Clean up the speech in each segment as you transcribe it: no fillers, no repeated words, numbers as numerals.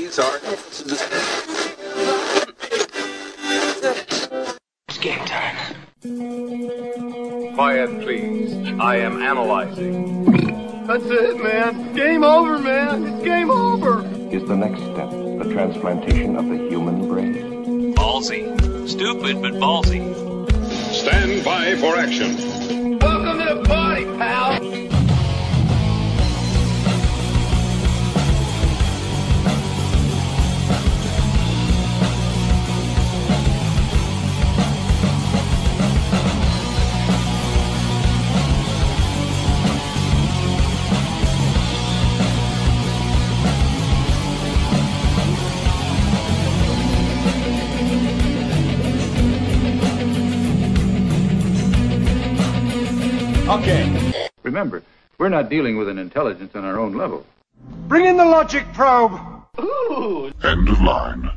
These are... It's game time. Quiet, please. I am analyzing. That's it, man. Game over, man. It's game over. Is the next step the transplantation of the human brain? Ballsy. Stupid, but ballsy. Stand by for action. Welcome to the party, pal. Okay. Remember, we're not dealing with an intelligence on our own level. Bring in the logic probe. Ooh. End of line.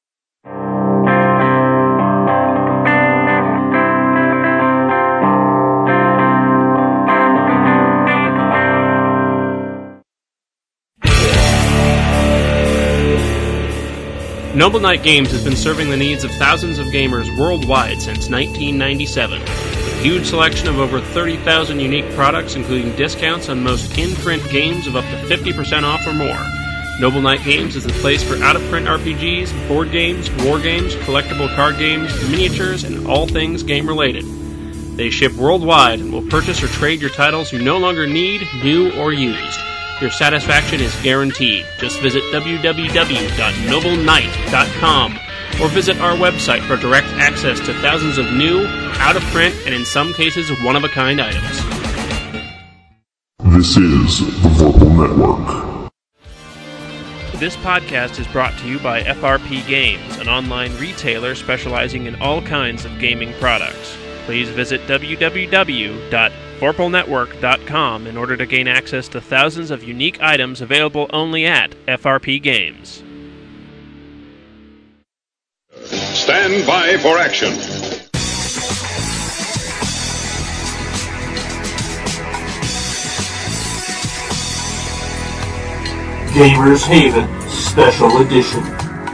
Noble Knight Games has been serving the needs of thousands of gamers worldwide since 1997. With a huge selection of over 30,000 unique products, including discounts on most in-print games of up to 50% off or more. Noble Knight Games is the place for out-of-print RPGs, board games, war games, collectible card games, miniatures, and all things game-related. They ship worldwide and will purchase or trade your titles you no longer need, new, or used. Your satisfaction is guaranteed. Just visit www.nobleknight.com or visit our website for direct access to thousands of new, out-of-print, and in some cases, one-of-a-kind items. This is the Vorpal Network. This podcast is brought to you by FRP Games, an online retailer specializing in all kinds of gaming products. Please visit www.vorpalnetwork.com in order to gain access to thousands of unique items available only at FRP Games. Stand by for action. Gamers Haven Special Edition.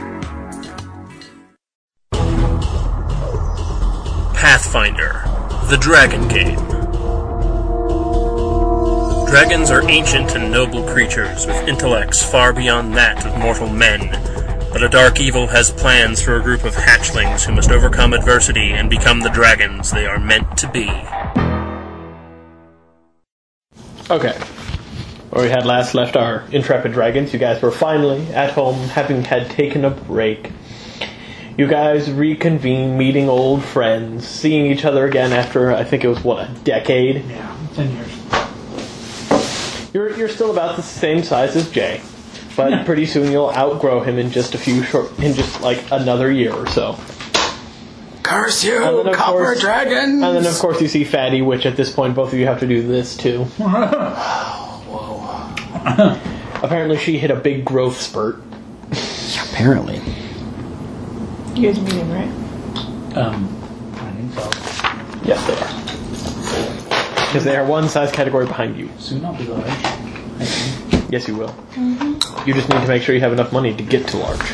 Pathfinder, the Dragon Game. Dragons are ancient and noble creatures with intellects far beyond that of mortal men, but a dark evil has plans for a group of hatchlings who must overcome adversity and become the dragons they are meant to be. Okay. Where we had last left our intrepid dragons, you guys were finally at home, having had taken a break. You guys reconvene, meeting old friends, seeing each other again after, I think it was, a decade? Yeah, 10 years. You're still about the same size as Jay, but pretty soon you'll outgrow him in just another year or so. Curse you, Copper Dragon! And then, of course, you see Fatty, which at this point both of you have to do this, too. Whoa. Apparently she hit a big growth spurt. Apparently. You guys are meeting, right? I think so. Yes, they are. Because they are one size category behind you. Soon I'll be large. Yes, you will. Mm-hmm. You just need to make sure you have enough money to get to large.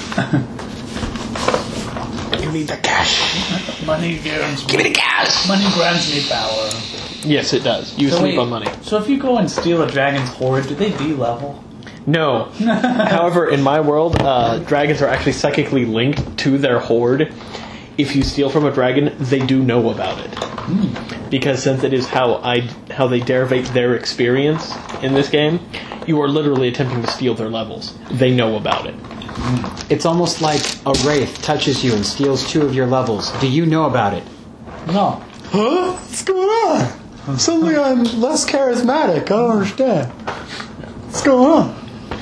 You need the cash. Money grants me. Give me the cash. Money grants me power. Yes, it does. You sleep on money. So if you go and steal a dragon's hoard, do they de-level? No. However, in my world, dragons are actually psychically linked to their hoard. If you steal from a dragon, they do know about it. Because since it is how they derivate their experience in this game, you are literally attempting to steal their levels. They know about it. It's almost like a wraith touches you and steals 2 of your levels. Do you know about it? No. Huh? What's going on? Suddenly I'm less charismatic. I don't understand. What's going on?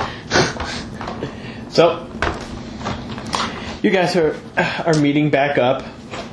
So, you guys are meeting back up.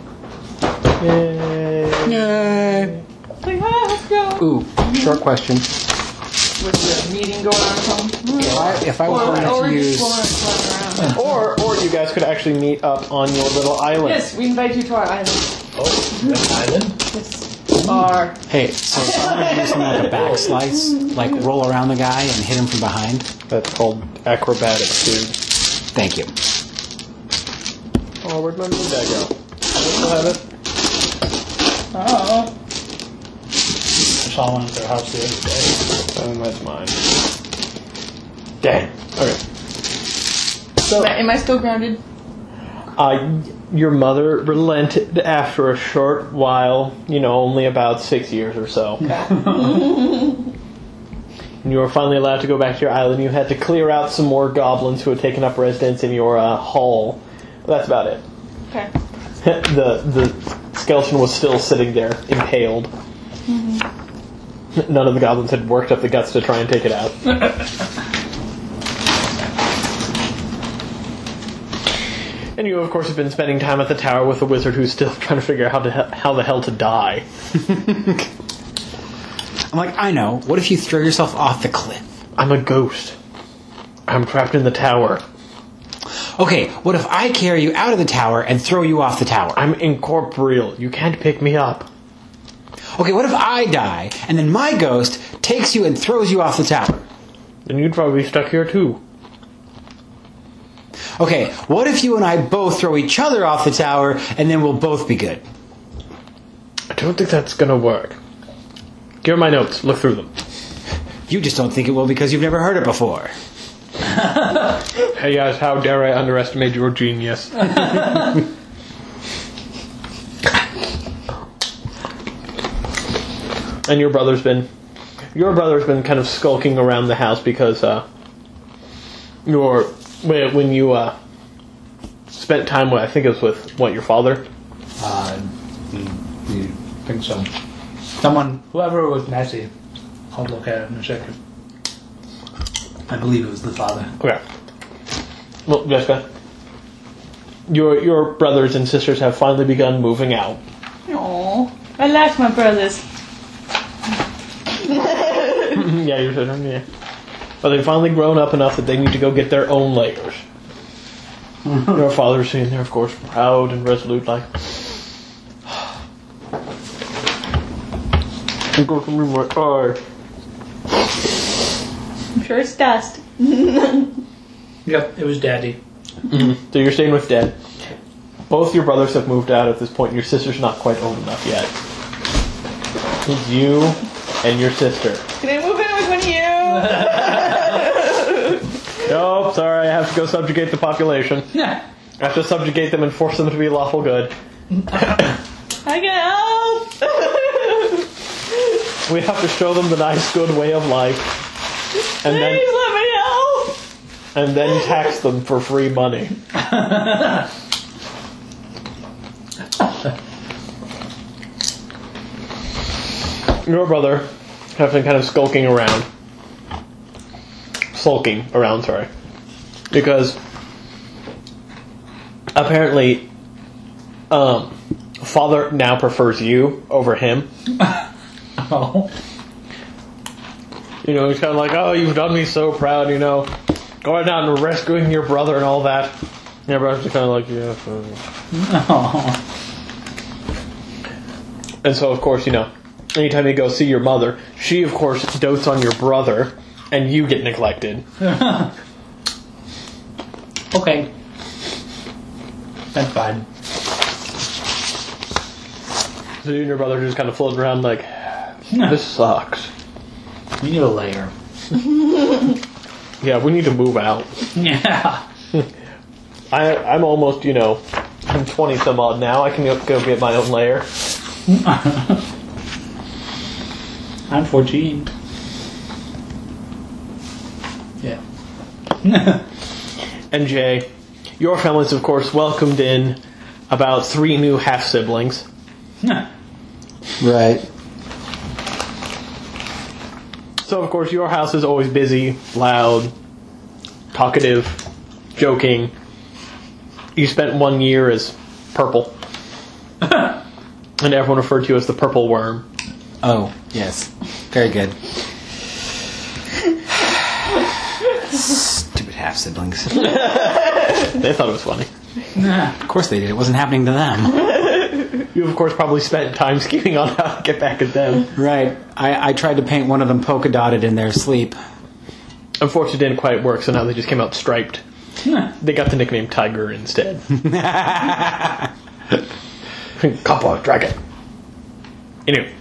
Yay. Let's go. Ooh, short question. With the meeting going on at home? If I was going to use... Or you guys could actually meet up on your little island. Yes, we invite you to our island. Oh, an island? Yes. Our... Hey, so if I were to do something like a back slice, like roll around the guy and hit him from behind? That's called acrobatics, dude. Thank you. Oh, where'd my moon die go? I still have it. Oh. I saw one at their house the other day. That's mine. Dang. Okay. So, Am I still grounded? your mother relented after a short while, only about 6 years or so. And you were finally allowed to go back to your island. You had to clear out some more goblins who had taken up residence in your hall. That's about it. Okay. The skeleton was still sitting there, impaled. Mm-hmm. None of the goblins had worked up the guts to try and take it out. And you, of course, have been spending time at the tower with a wizard who's still trying to figure out how the hell to die. I'm like, I know. What if you throw yourself off the cliff? I'm a ghost. I'm trapped in the tower. Okay, what if I carry you out of the tower and throw you off the tower? I'm incorporeal. You can't pick me up. Okay, what if I die and then my ghost takes you and throws you off the tower? Then you'd probably be stuck here too. Okay, what if you and I both throw each other off the tower and then we'll both be good? I don't think that's gonna work. Give her my notes. Look through them. You just don't think it will because you've never heard it before. Hey guys, how dare I underestimate your genius? And your brother's been kind of skulking around the house because when you spent time with, I think it was with your father. I think so. Whoever was Nessie, I'll look at it in a second. I believe it was the father. Okay. Well, Jessica, your brothers and sisters have finally begun moving out. Aww. I like my brothers. Yeah, your sister, yeah. But they've finally grown up enough that they need to go get their own layers. Your father's sitting there, of course, proud and resolute, like... Go to me, my eye. I'm sure it's dust. Yep, it was Daddy. Mm-hmm. So you're staying with Dad. Both your brothers have moved out at this point, and your sister's not quite old enough yet. It's you and your sister. Can I move in with one of you? Nope, sorry, I have to go subjugate the population. I have to subjugate them and force them to be lawful good. I can help! We have to show them the nice, good way of life. And Please let me help! And then tax them for free money. Your brother has been kind of sulking around, sorry. Because apparently Father now prefers you over him. Oh. He's kind of like, oh, you've done me so proud, going out and rescuing your brother and all that. And your brother's kind of like, yeah. Oh. And so, of course, anytime you go see your mother, she, of course, dotes on your brother, and you get neglected. Okay. That's fine. So you and your brother just kind of floating around like, this sucks. We need a layer. Yeah, we need to move out. Yeah. I'm almost, I'm 20 some odd now. I can go get my own lair. I'm 14. Yeah. And Jay, your family's, of course, welcomed in about 3 new half-siblings. Right. So, of course, your house is always busy, loud, talkative, joking. You spent 1 year as purple. And everyone referred to you as the purple worm. Oh, yes. Very good. Stupid half-siblings. They thought it was funny. Of course they did. It wasn't happening to them. You, of course, probably spent time scheming on how to get back at them. Right. I tried to paint one of them polka-dotted in their sleep. Unfortunately, it didn't quite work, so now they just came out striped. They got the nickname Tiger instead. Kappa Dragon. Anyway,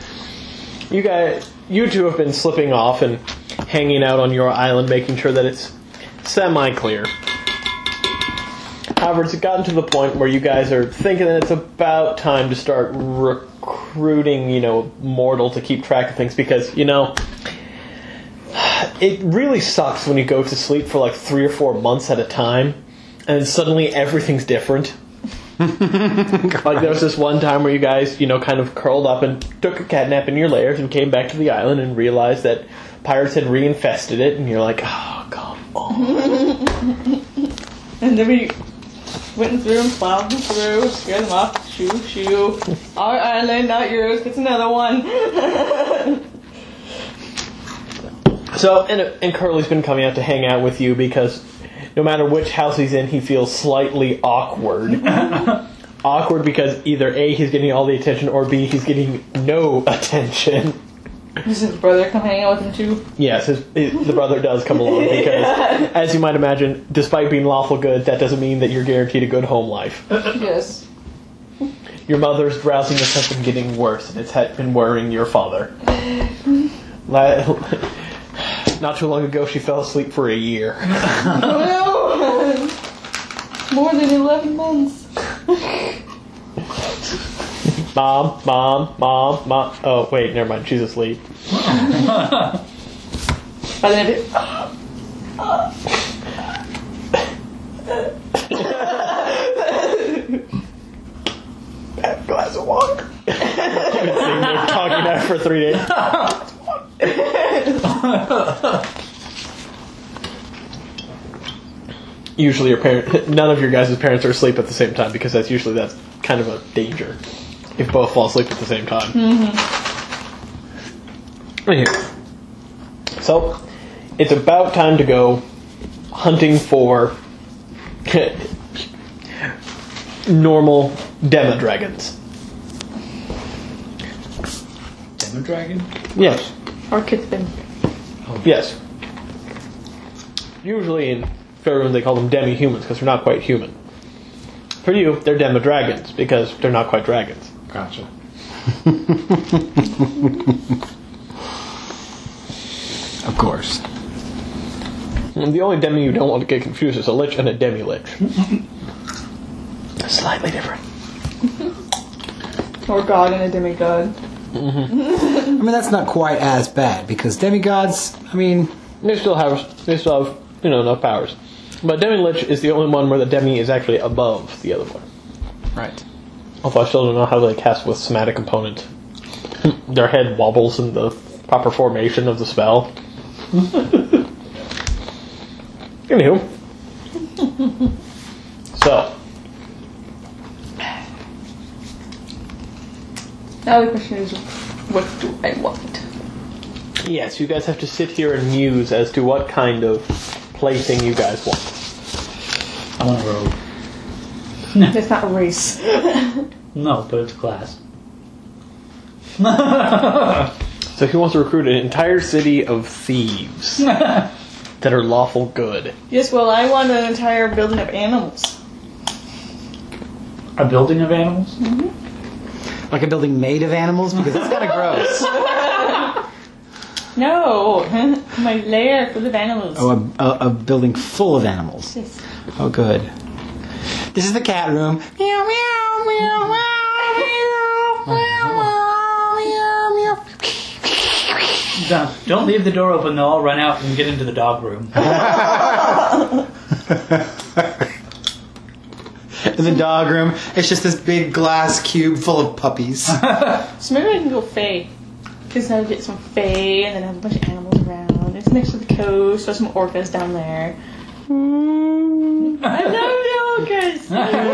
you two have been slipping off and hanging out on your island, making sure that it's semi-clear. However, it's gotten to the point where you guys are thinking that it's about time to start recruiting, mortal to keep track of things, because, it really sucks when you go to sleep for like 3 or 4 months at a time, and suddenly everything's different. Like, there was this one time where you guys, kind of curled up and took a cat nap in your lairs and came back to the island and realized that pirates had reinfested it, and you're like, oh, come on. And then we went through and plowed them through, scared them off, shoo. Our island, not yours, it's another one. So, and Curly's been coming out to hang out with you because no matter which house he's in, he feels slightly awkward. Awkward because either A, he's getting all the attention, or B, he's getting no attention. Does his brother come hang out with him too? Yes, the brother does come along because, as you might imagine, despite being lawful good, that doesn't mean that you're guaranteed a good home life. Yes. Your mother's drowsiness has been getting worse, and it's been worrying your father. Not too long ago, she fell asleep for a year. More than 11 months. Mom. Oh, wait, never mind. She's asleep. Have a glass of water. I've been sitting there talking to her for 3 days. Usually none of your guys' parents are asleep at the same time, because that's kind of a danger if both fall asleep at the same time. Mm-hmm. So, it's about time to go hunting for normal Demi-dragons. Demi-dragon? Yes. Or Kithbin. Oh. Yes. Usually in Faerun they call them demi-humans because they're not quite human. For you, they're Demi-dragons because they're not quite dragons. Gotcha. Of course. And the only demi you don't want to get confused is a lich and a demi-lich. Slightly different. Or god and a demigod. Mm-hmm. I mean, that's not quite as bad, because demigods, they still have enough powers. But demi-lich is the only one where the demi is actually above the other one. Right. Although I still don't know how they cast with somatic component. Their head wobbles in the proper formation of the spell. Anywho. So. Now the question is, what do I want? Yes, you guys have to sit here and muse as to what kind of plaything you guys want. I want a robe. It's not a race. No, but it's a class. So he wants to recruit an entire city of thieves that are lawful good. Yes, well, I want an entire building of animals. A building of animals? Mm-hmm. Like a building made of animals? Because that's kind of gross. No, my lair full of animals. Oh, a building full of animals. Yes. Oh, good. This is the cat room. Meow, meow, meow, meow, meow, meow. Don't leave the door open, they'll all run out and get into the dog room. In the dog room, it's just this big glass cube full of puppies. So maybe I can go Fae. Because I'll get some Fae and then have a bunch of animals around. It's next to the coast, so some orcas down there. I love the orcas!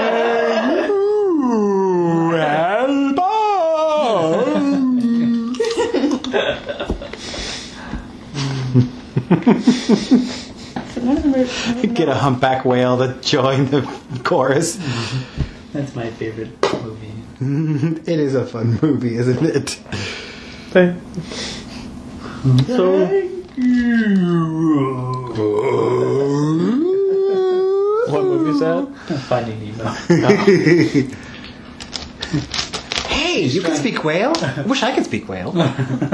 Get a humpback whale to join the chorus. That's my favorite movie. It is a fun movie, isn't it? Thank you. you said? Finding Nemo. Hey, you can speak whale? I wish I could speak whale. I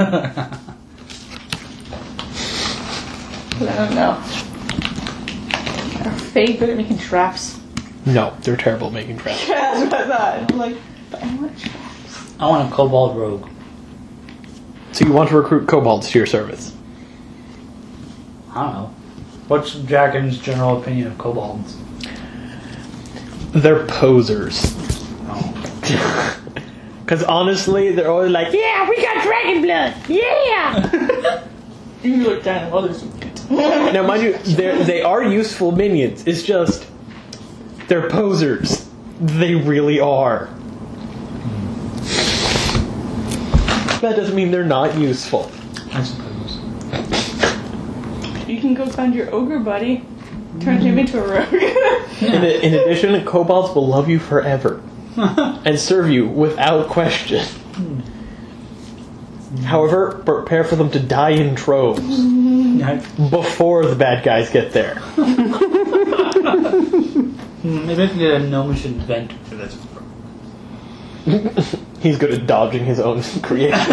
don't know. Are Faye good at making traps? No, they're terrible at making traps. Yeah, that's what I thought. I'm like, but I want traps. I want a kobold rogue. So you want to recruit kobolds to your service? I don't know. What's Dragon's general opinion of kobolds? They're posers. Oh. Because honestly, they're always like, yeah, we got dragon blood! Yeah! You look down at others. Now, mind you, they are useful minions. It's just, they're posers. They really are. That doesn't mean they're not useful. I suppose. You can go find your ogre buddy. Turn him into a rogue. In addition, kobolds will love you forever. And serve you without question. However, prepare for them to die in troves. Before the bad guys get there. Maybe I can get a gnomish inventor for this. He's good at dodging his own creations.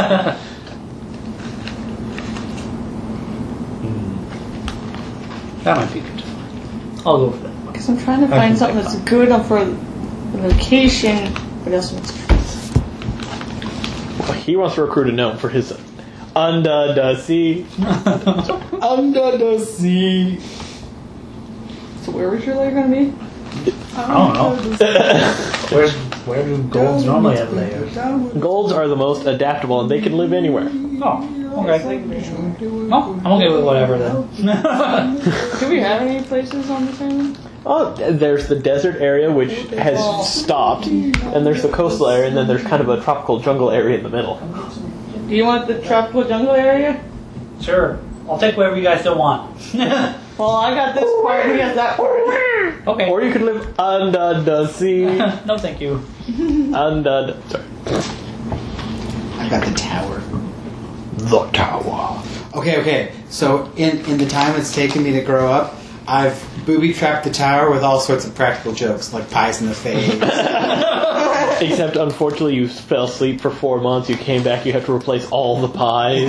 That might be good. I'll go for that. Because I'm trying to find something that's good for the location, but also makes sense. He wants to recruit a gnome for his under the sea. Under the sea. So where was your lair going to be? I don't know. Where do golds normally have layers? Golds are the most adaptable, and they can live anywhere. Oh, okay. No, I'm okay with whatever then. Do we have any places on this island? Oh, there's the desert area, which has stopped, and there's the coastal area, and then there's kind of a tropical jungle area in the middle. Do you want the tropical jungle area? Sure. I'll take whatever you guys don't want. Well, I got this part, and he has that part. Okay. Or you could live under the sea. No, thank you. Under the... Sorry. I got the tower. The tower. Okay. So in the time it's taken me to grow up, I've booby-trapped the tower with all sorts of practical jokes, like pies in the face. Except, unfortunately, you fell asleep for 4 months, you came back, you have to replace all the pies.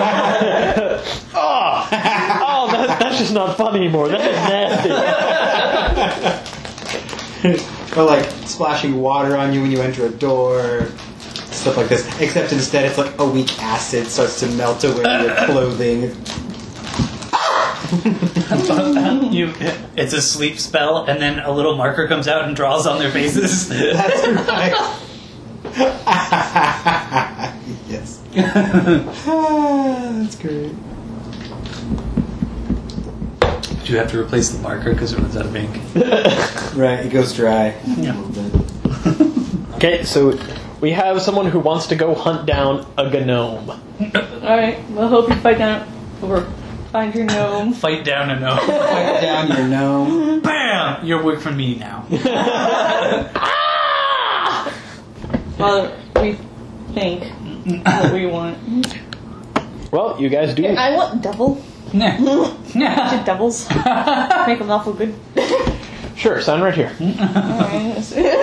That's just not fun anymore. That's just nasty. Or like splashing water on you when you enter a door, stuff like this. Except instead it's like a weak acid starts to melt away your clothing. It's a sleep spell, and then a little marker comes out and draws on their faces. That's right. Yes. That's great. Do you have to replace the marker because it runs out of ink? Right, it goes dry. Yeah. A little bit. Okay, so we have someone who wants to go hunt down a gnome. Alright, well, hope you find your gnome. Fight down a gnome. Fight down your gnome. Bam! You're away from me now. Well, we think what we want. Well, you guys do. I want devil. Nah. Devils. Make them awful good. Sure, sign right here. Alright.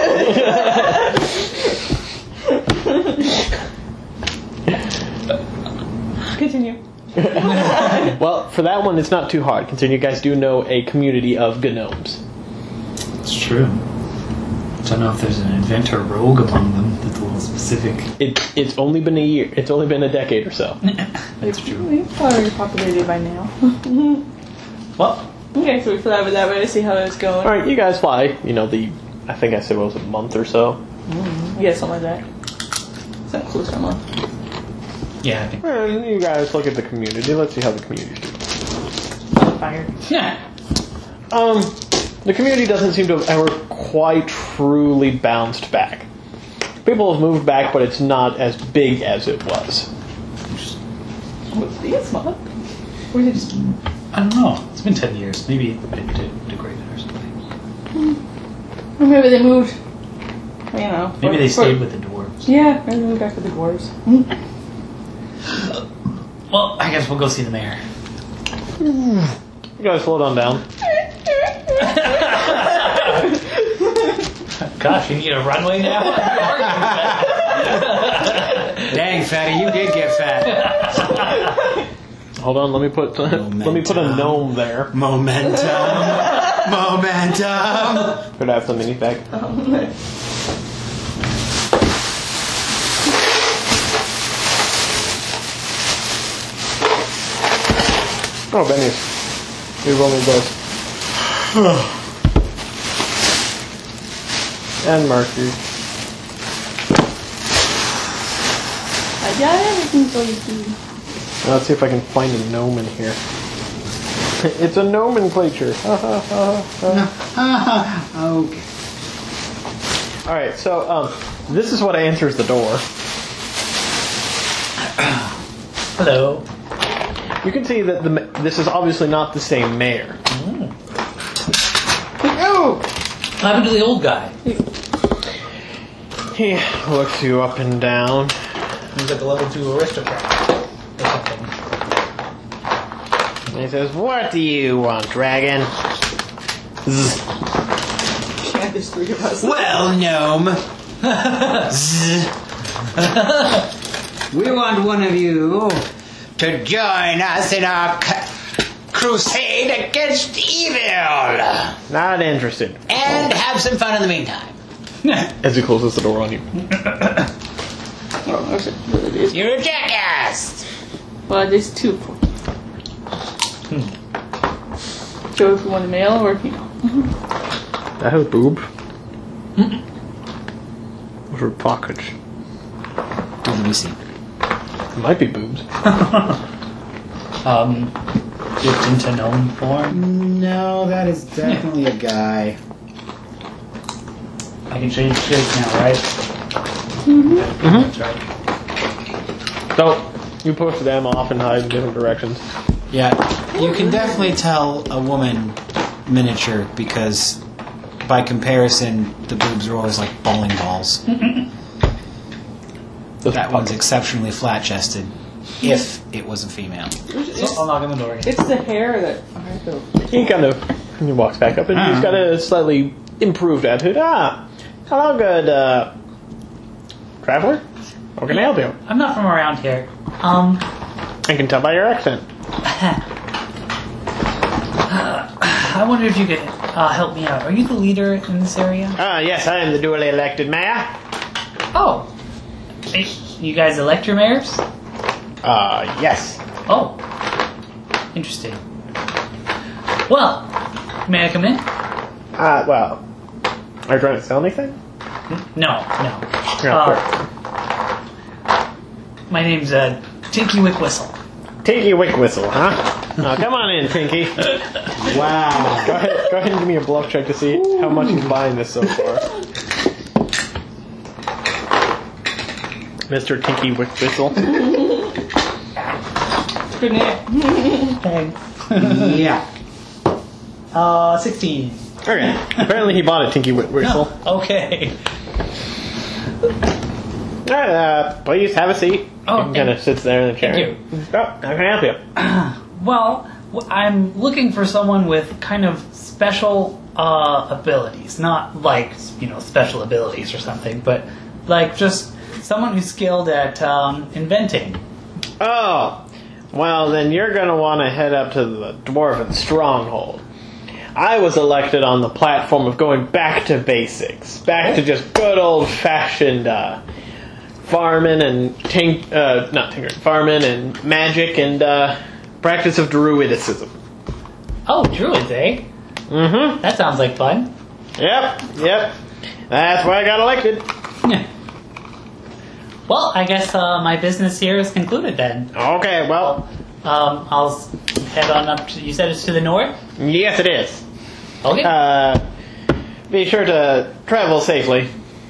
Continue. Well, for that one, it's not too hard, considering you guys do know a community of gnomes. It's true. I don't know if there's an inventor rogue among them that's a little specific. It's only been a year. It's only been a decade or so. That's true. We've probably populated by now. What? Okay, so we fly over that way to see how it's going. Alright, you guys fly. I think I said, what was it, a month or so? Yeah, something like that. Something close to a month. Yeah, I think. You guys look at the community. Let's see how the community is. Fired. The community doesn't seem to have ever quite truly bounced back. People have moved back, but it's not as big as it was. It's small. Or is it just... I don't know. It's been 10 years. Maybe it degraded or something. Or maybe they moved. Maybe they stayed with the dwarves. Yeah, maybe they moved back with the dwarves. Well, I guess we'll go see the mayor. You guys slow down. Gosh, you need a runway now? Dang, fatty, you did get fat. Hold on, let me put a gnome there. Momentum. Could I have some minis back? Oh, Benny's. We've only got. And Mercury. I got everything for you. Now let's see if I can find a gnome in here. It's a nomenclature. Okay. Alright, so this is what answers the door. Hello. You can see that this is obviously not the same mayor. Oh! What happened to the old guy? He looks you up and down. He's like a level 2 aristocrat. Or something. And he says, "What do you want, dragon?" Zzz. Yeah, there's 3 of us. Well, gnome. We want one of you to join us in our crusade against evil. Not interested. And have some fun in the meantime. As he closes the door on you. You're a jackass. Well, there's 2. Joe, if you want a male or a female. That has boob. What's her pocket? Let me see. It might be boobs. Dipped into gnome form. No, that is definitely a guy. I can change shape now, right? That's right. So, you push them off and hide in different directions. Yeah, you can definitely tell a woman miniature because, by comparison, the boobs are always like bowling balls. That one's exceptionally flat-chested, if it was a female. So I'll knock on the door again. It's the hair that. He kind of he walks back up and he's got a slightly improved attitude. Hello, good traveler. How can I help you? I'm not from around here. I can tell by your accent. I wonder if you could help me out. Are you the leader in this area? Yes, I am the duly elected mayor. Oh. You guys elect your mayors? Yes. Oh. Interesting. Well, may I come in? Well, are you trying to sell anything? No. Yeah, my name's Tinky Wick Whistle. Tinky Wick Whistle, huh? Come on in, Tinky. Wow. Go ahead and give me a bluff check to see how much he's buying this so far. Mr. Tinky Wick Whistle. Good name. Thanks. Yeah. 16. Okay. Apparently he bought a Tinky Wick Whistle. Okay. Please have a seat. Oh, he kind of sits there in the chair. Thank you. How can I help you? Well, I'm looking for someone with kind of special abilities. Not like, special abilities or something, but like just someone who's skilled at inventing. Oh, well then you're going to want to head up to the Dwarven Stronghold. I was elected on the platform of going back to basics. Back to just good old-fashioned farming and farming and magic and practice of druidicism. Oh, druids, eh? Mm-hmm. That sounds like fun. Yep. That's why I got elected. Well, I guess my business here is concluded then. Okay, well. I'll head on up to, you said it's to the north? Yes, it is. Okay. Be sure to travel safely.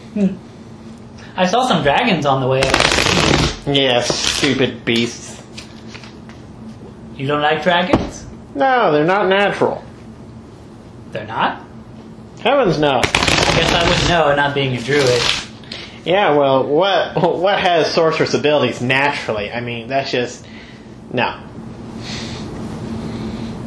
I saw some dragons on the way. Yes, stupid beasts. You don't like dragons? No, they're not natural. They're not? Heavens no. I guess I wouldn't know, not being a druid. Yeah, well, what has sorceress abilities naturally? I mean, that's just... No.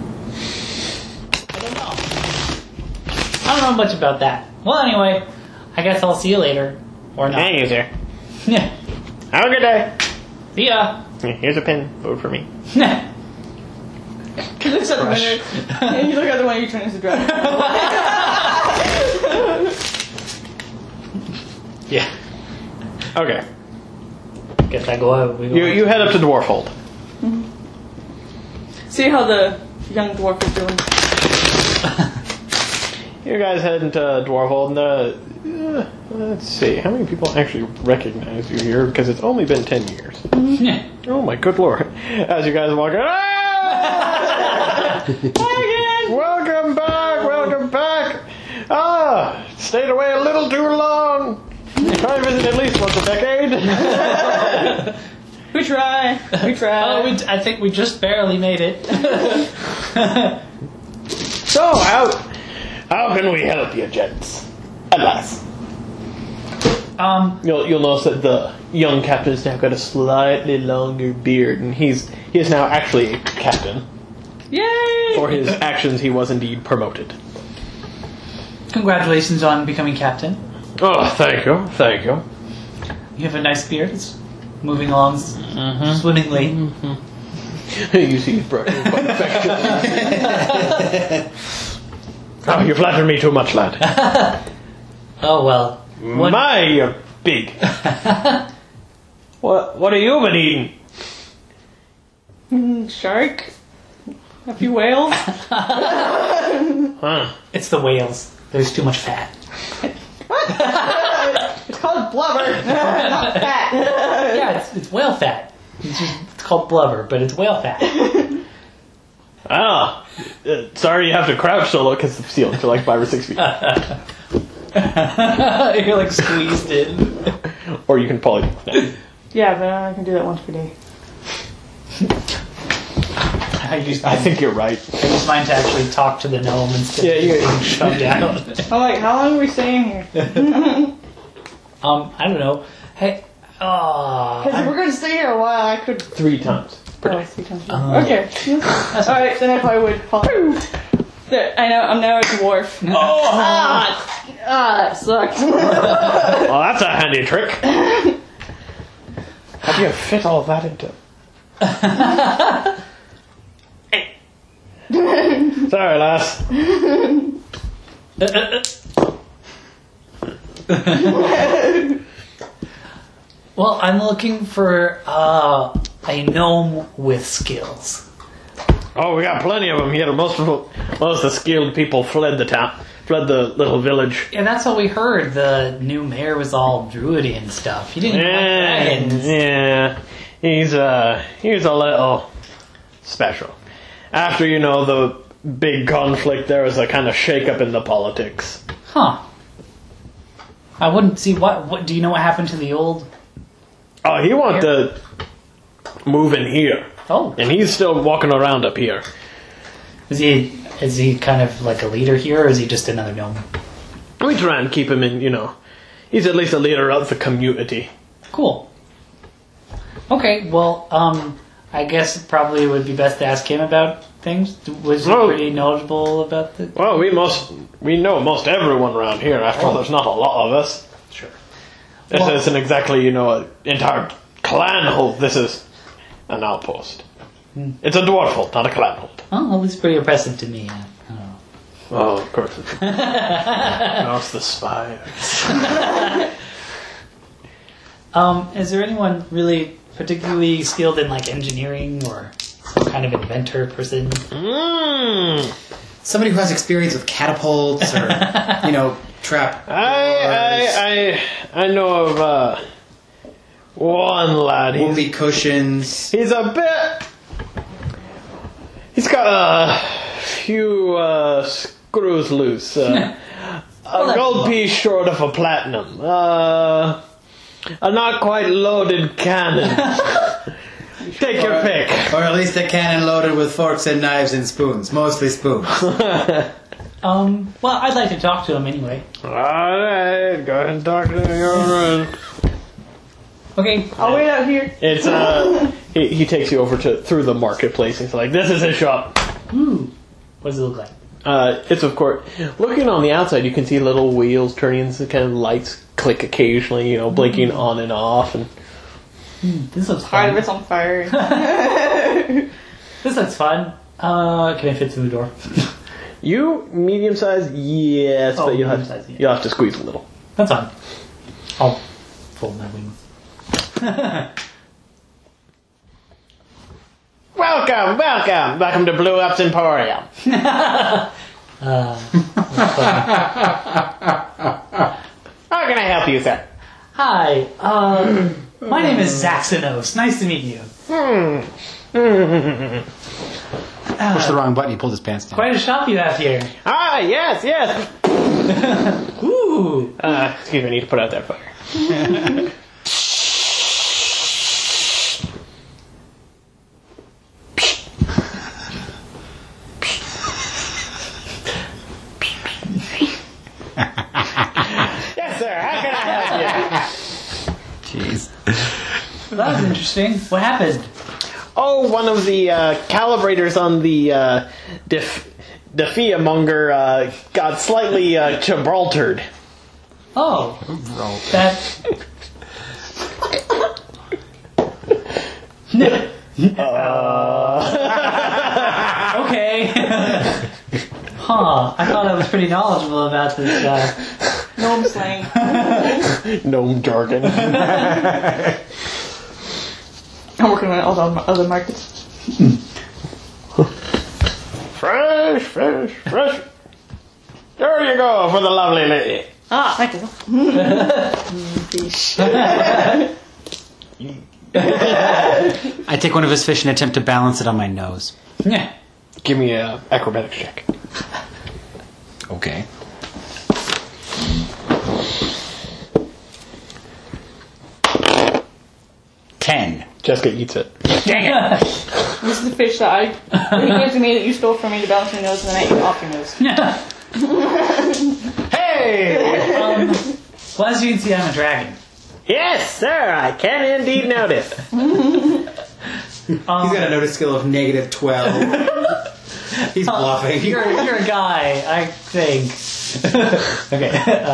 I don't know much about that. Well, anyway, I guess I'll see you later. Or not. Hey, you sir. Yeah. Have a good day. See ya. Here's a pin. Vote for me. He looks at the winner. And you look at the one you turn into dragon. Yeah. Okay. Guess I go out. You head up to Dwarfhold. Mm-hmm. See how the young dwarf is doing. You guys head into Dwarfhold, and let's see, how many people actually recognize you here? Because it's only been 10 years. Mm-hmm. Oh my good lord! As you guys walk in, welcome back, welcome back. Stayed away a little too long. Try to visit at least once a decade. We try. Oh, I think we just barely made it. So, how can we help you, gents? Alas. You'll notice that the young captain has now got a slightly longer beard, and he is now actually a captain. Yay! For his actions, he was indeed promoted. Congratulations on becoming captain. Oh, thank you. You have a nice beard. It's moving along swimmingly. You see, he's brushing quite affectionately. Oh, you flatter me too much, lad. Oh, well. My, you're big. What have you been eating? Shark. A few whales. Huh. It's the whales. There's too much fat. It's called blubber, not fat. Yeah, it's whale fat. It's called blubber, but it's whale fat. Sorry you have to crouch so low because the ceilings are like 5 or 6 feet. You're like squeezed in. Or you can probably... Yeah, but I can do that once per day. I think you're right. I just mind to actually talk to the gnome instead of being shoved out. I'm like, how long are we staying here? I don't know. Hey, because if we're going to stay here a while, I could... 3 times per day. 3 times. Okay. Alright, then I probably would follow. There, I'm now a dwarf. That sucks. Well, that's a handy trick. How do you fit all that into... Sorry, lass. Well, I'm looking for a gnome with skills. Oh, we got plenty of them here. Most of the skilled people fled the town, fled the little village. Yeah, that's what we heard. The new mayor was all druidy and stuff. He didn't like dragons. Yeah, he's a little special. After, the big conflict, there was a kind of shake-up in the politics. Huh. I wouldn't see what do you know what happened to the old... Oh, he wanted to move in here. Oh. And he's still walking around up here. Is he kind of like a leader here, or is he just another gnome? We try and keep him in, he's at least a leader of the community. Cool. Okay, well, I guess probably it would be best to ask him about things. Was he pretty knowledgeable about the... Well, we know most everyone around here. After all, there's not a lot of us. Sure. This isn't exactly, an entire clan hold. This is an outpost. It's a dwarf hold, not a clan hold. Oh, well, it's pretty impressive to me. Oh, of course. No, it's the spy. Is there anyone really particularly skilled in like engineering or some kind of inventor person? Somebody who has experience with catapults or trap. I know of one lad. Whoopee cushions. He's a bit. He's got a few screws loose. A gold piece short of a platinum. A not quite loaded cannon. Take your pick. Or at least a cannon loaded with forks and knives and spoons. Mostly spoons. Well, I'd like to talk to him anyway. Alright, go ahead and talk to your room. Okay. I'll wait out here. It's he takes you over through the marketplace. He's like, this is his shop. Ooh. What does it look like? It's of course looking on the outside. You can see little wheels turning, and kind of lights click occasionally. Blinking on and off. And this looks Part fun. of it's on fire. This looks fun. Can I fit through the door? You medium size, yes, but you'll have to squeeze a little. That's fine. I'll fold my wings. Welcome to Blue Ups Emporium. How can I help you, sir? Hi, my name is Zaxanos. Nice to meet you. Pushed the wrong button, he pulled his pants down. Quite a shop you have here. Ah, yes. Ooh. Excuse me, I need to put out that fire. Yes, sir. How can I help you? Jeez. That was interesting. What happened? Oh, one of the calibrators on the Defia-monger got slightly Gibraltared. Oh. That... Okay. Huh. I thought I was pretty knowledgeable about this Gnome slang. Gnome jargon. I'm working on all the other markets. Fresh. There you go for the lovely lady. Ah, thank you. I take one of his fish and attempt to balance it on my nose. Yeah. Give me a acrobatics check. Okay. Jessica eats it. Dang it! This is the fish that he gave to me that you stole from me to balance your nose, and then I ate off your nose. Hey! Well, as you can see, I'm a dragon. Yes, sir, I can indeed notice. He's got a notice skill of -12. He's bluffing. You're a guy, I think. Okay.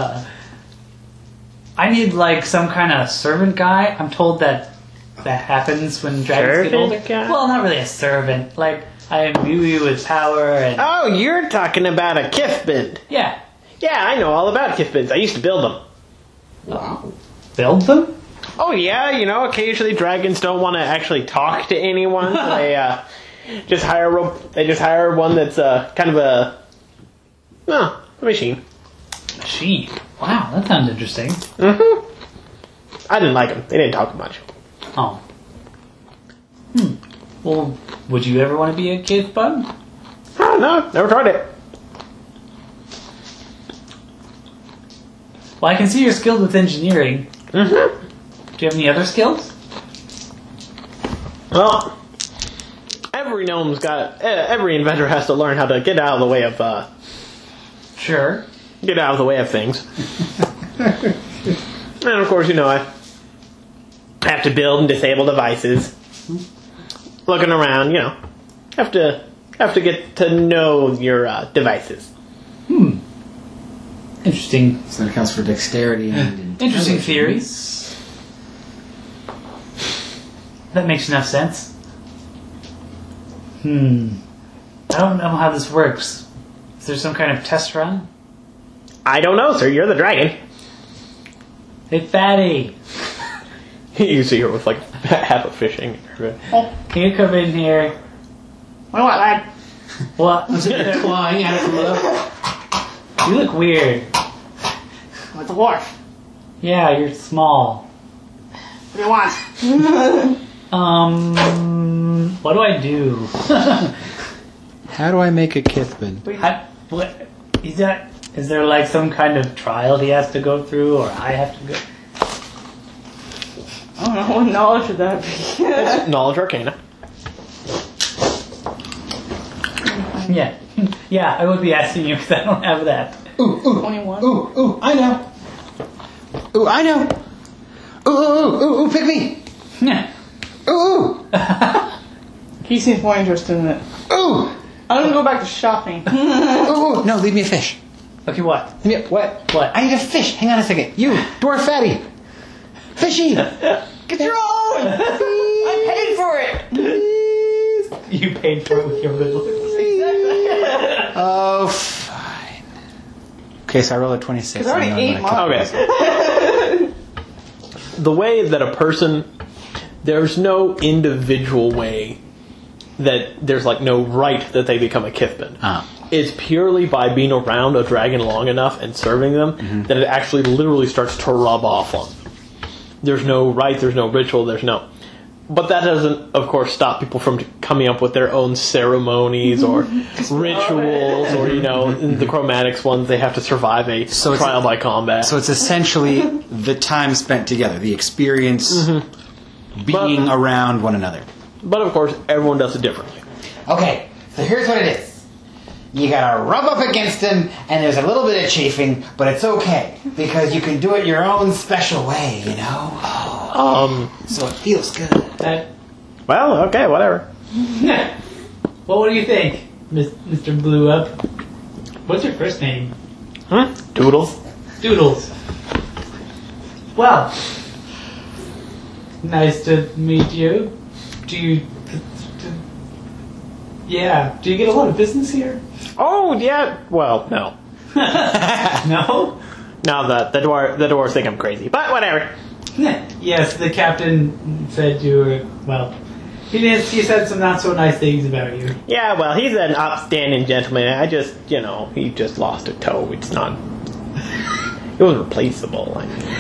I need like some kind of servant guy. I'm told that happens when dragons get older. Guy? Well, not really a servant. Like I imbue you with power and. Oh, you're talking about a Kithbind. Yeah. Yeah, I know all about Kithbinds. I used to build them. Wow. Build them? Oh yeah, occasionally dragons don't want to actually talk to anyone, so they just hire one that's kind of a machine. Machine. Wow, that sounds interesting. Mm-hmm. I didn't like them. They didn't talk much. Oh. Well, would you ever want to be a Kithbund? Oh no, never tried it. Well, I can see you're skilled with engineering. Mm-hmm. Do you have any other skills? Well, every inventor has to learn how to get out of the way of Sure. Get out of the way of things. And of course, I have to build and disable devices. Looking around, have to get to know your devices. Interesting. So that accounts for dexterity and interesting theories. That makes enough sense. I don't know how this works. Is there some kind of test run? I don't know, sir. You're the dragon. Hey, fatty. You see her with like half a fishing. Oh, can you come in here? What do I like? What? clawing at it from above. You look weird. I'm a dwarf. Yeah, you're small. What do you want? What do I do? How do I make a Kithbin? What is that? Is there like some kind of trial he has to go through, or I have to go? I don't know what knowledge would that be. It's knowledge arcana. Yeah, yeah, I would be asking you because I don't have that. Ooh, 21. Ooh, I know. Ooh, I know. Ooh, pick me. Yeah. Ooh. He seems more interested in it. Ooh. I'm gonna go back to shopping. Oh, no, leave me a fish. Okay, what? Leave me what? What? I need a fish. Hang on a second. You, dwarf fatty. Fishy. Get your own. I paid for it. You paid for it with your good looks. Oh, fine. Okay, so I rolled a 26. Because I already ate mine. Okay. The way that a person, there's no individual way that there's like no right that they become a Kithbin. It's purely by being around a dragon long enough and serving them that it actually literally starts to rub off on them. There's no right, there's no ritual, there's no... But that doesn't, of course, stop people from coming up with their own ceremonies or rituals or, in the Chromatics ones, they have to survive a trial by combat. So it's essentially the time spent together, the experience being around one another. But, of course, everyone does it differently. Okay, so here's what it is. You gotta rub up against him, and there's a little bit of chafing, but it's okay, because you can do it your own special way, So it feels good. Well, okay, whatever. Well, what do you think, Mr. Blue Up? What's your first name? Doodles. Doodles. Well, nice to meet you. Do you get a lot of business here? Oh, yeah. Well, no. No? No, the dwarves think I'm crazy. But whatever. Yes, the captain said you were, he said some not so nice things about you. Yeah, well, he's an upstanding gentleman. I just, he just lost a toe. It's not... It was replaceable.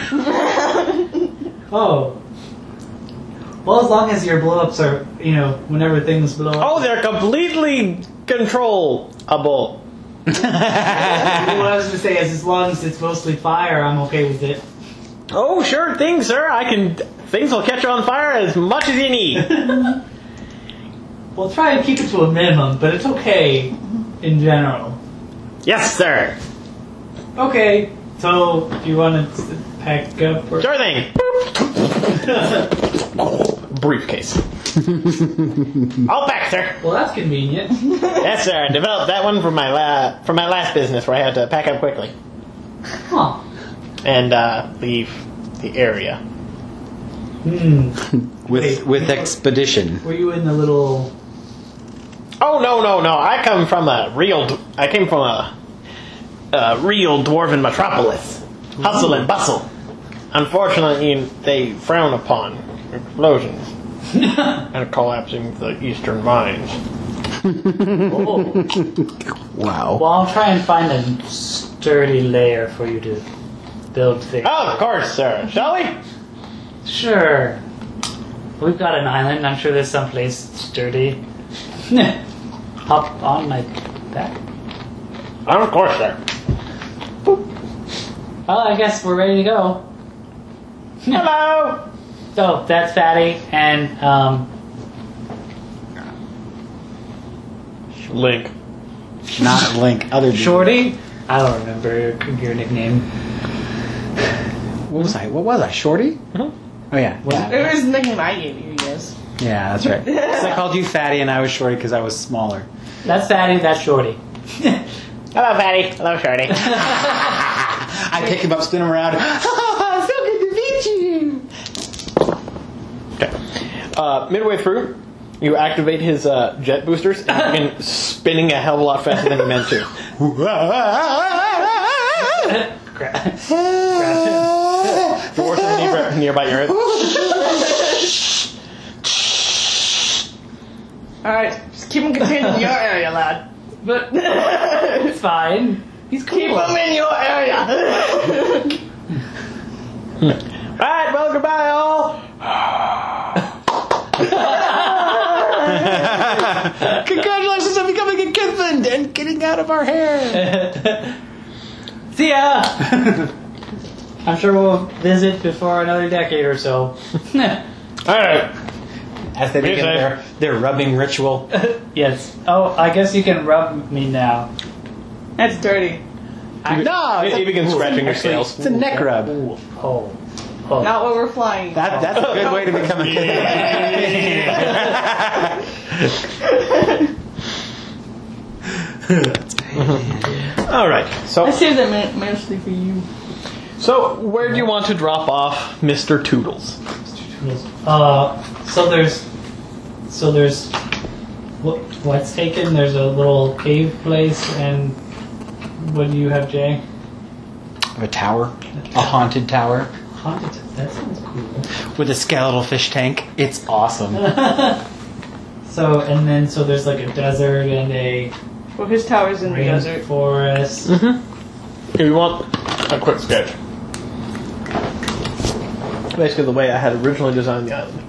Oh. Well, as long as your blow-ups are, whenever things blow up. Oh, they're completely controllable. What I was going to say is, as long as it's mostly fire, I'm okay with it. Oh, sure thing, sir. Things will catch on fire as much as you need. We'll try and keep it to a minimum, but it's okay in general. Yes, sir. Okay, so if you want to pack up or... Sure thing. Briefcase. All packed, sir. Well, that's convenient. Yes, sir. I developed that one for my last business where I had to pack up quickly. Huh. And leave the area. With expedition. Were you in the little... Oh, no. I came from a real dwarven metropolis. Hustle and bustle. Unfortunately, they frown upon explosions and collapsing the eastern mines. Wow. Well, I'll try and find a sturdy layer for you to build things. Oh, of course, sir. Shall we? Sure. We've got an island. I'm sure there's someplace sturdy. Hop on my back. Oh, of course, sir. Boop. Well, I guess we're ready to go. Hello. So that's Fatty and Link. Not Link. Other dude. Shorty. I don't remember your nickname. What was I? Shorty? Mm-hmm. Oh yeah. It was the nickname I gave you, yes. Yeah, that's right. So I called you Fatty, and I was Shorty because I was smaller. That's Fatty. That's Shorty. Hello, Fatty. Hello, Shorty. I pick him up, spin him around. Oh, so good to meet you. Okay. Midway through, you activate his jet boosters and begin spinning a hell of a lot faster than you meant to. Force him nearby your head. Alright, just keep him contained in your area, lad. But it's fine. He's cool. Keep him in your area. Alright, well, goodbye, all. Congratulations on becoming a Kithbin and getting out of our hair. See ya! I'm sure we'll visit before another decade or so. Alright. As they begin their rubbing ritual. Yes. Oh, I guess you can rub me now. That's dirty. He begins scratching your scales. It's a neck rub. Ooh. Oh. Not while we're flying. That's a good way to become a Kithbin. All right. So I saved that mostly for you. So where do you want to drop off Mr. Toodles? So there's what's taken? There's a little cave place, and what do you have, Jay? A tower. A haunted tower. Haunted. That sounds cool. With a skeletal fish tank. It's awesome. So there's like a desert and a Well, his tower's in the desert. Forest. Mm-hmm. Here, you want a quick sketch? Basically, the way I had originally designed the island.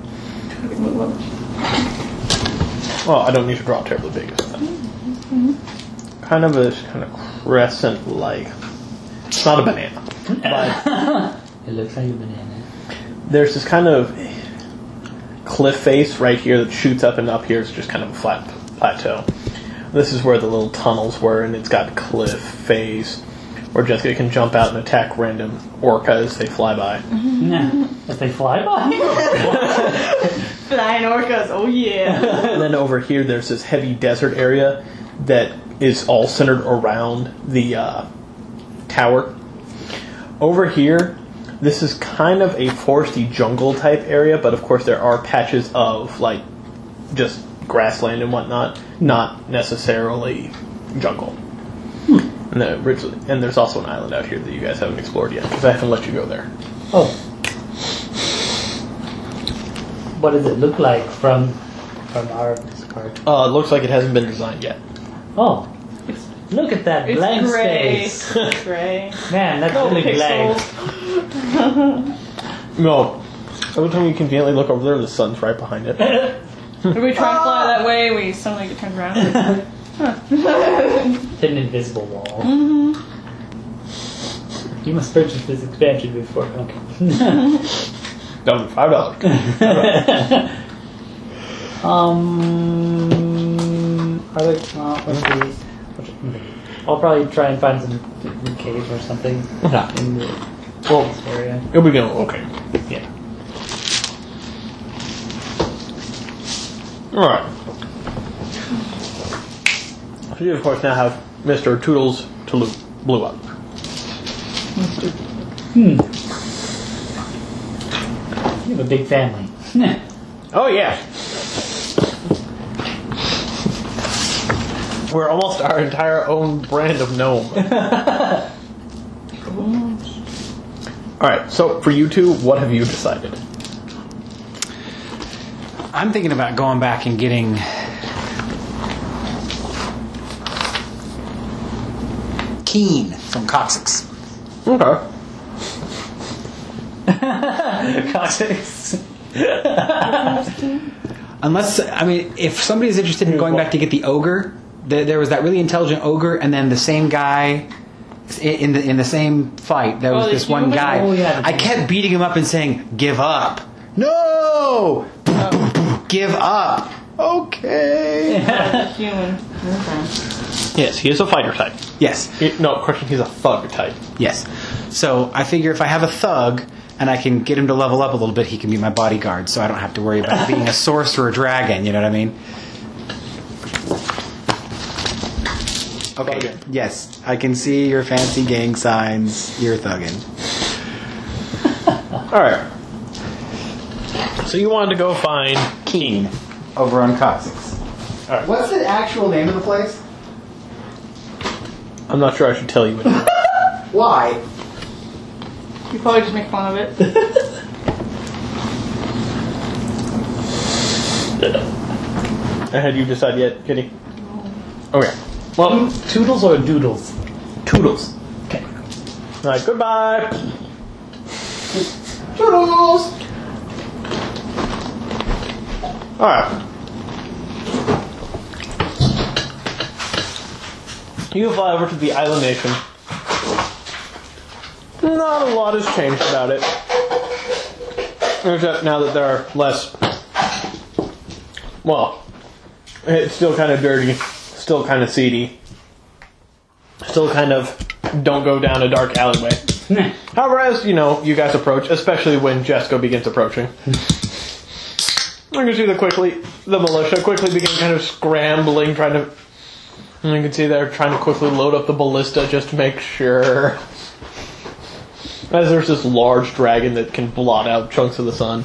Well, I don't need to draw terribly big. Kind of a crescent-like. It's not a banana, but it looks like a banana. There's this kind of cliff face right here that shoots up, and up here is just kind of a flat plateau. This is where the little tunnels were, and it's got cliff face where Jessica can jump out and attack random orca as they fly by. As they fly by? Flying orcas, oh yeah. And then over here there's this heavy desert area that is all centered around the tower. Over here, this is kind of a foresty jungle type area, but of course there are patches of like just grassland and whatnot, not necessarily jungle. And there's also an island out here that you guys haven't explored yet, because I haven't let you go there. Oh. What does it look like from our part? It looks like it hasn't been designed yet. Oh. Look at that It's blank gray. space. It's gray. Man, that's No really blank. pixels. No. Every time you conveniently look over there, the sun's right behind it. If we try and fly that way, we suddenly get turned around. Hit an invisible wall. Mm-hmm. You must purchase this expansion before. Okay. That was $5. Let's see. I'll probably try and find some cave or something in the area. Here we go. Okay. Yeah. Alright. So you, of course, now have Mr. Toodles Blue Up. You have a big family. Oh, yeah. We're almost our entire own brand of gnome. Alright, so for you two, what have you decided? I'm thinking about going back and getting Keen from Coccyx. Okay. Coccyx. Unless, if somebody's interested in going back to get the ogre, there was that really intelligent ogre, and then the same guy in the same fight. There was this one guy. Oh, yeah, I kept beating him up and saying, "Give up! No! Give up! Okay." Human. Okay. Yes, he is a fighter type. Yes. No, question, he's a thug type. Yes. So I figure if I have a thug and I can get him to level up a little bit, he can be my bodyguard, so I don't have to worry about being a sorcerer dragon. You know what I mean? Okay. Thuggin'. Yes, I can see your fancy gang signs. You're thugging. Alright. So you wanted to go find Keen over on Coccyx. Alright. What's the actual name of the place? I'm not sure I should tell you what it is. Why? You probably just make fun of it. Had you decided yet, Kitty? Okay. Well, Toodles or Doodles? Toodles. Okay. Alright, goodbye. Toodles! Alright. You fly over to the island nation. Not a lot has changed about it. Except now that there are less... Well, it's still kind of dirty. Still kind of seedy. Still kind of don't go down a dark alleyway. However, as, you guys approach, especially when Jesco begins approaching, I can see the militia quickly begin kind of scrambling, trying to And you can see they're trying to quickly load up the ballista just to make sure. As there's this large dragon that can blot out chunks of the sun.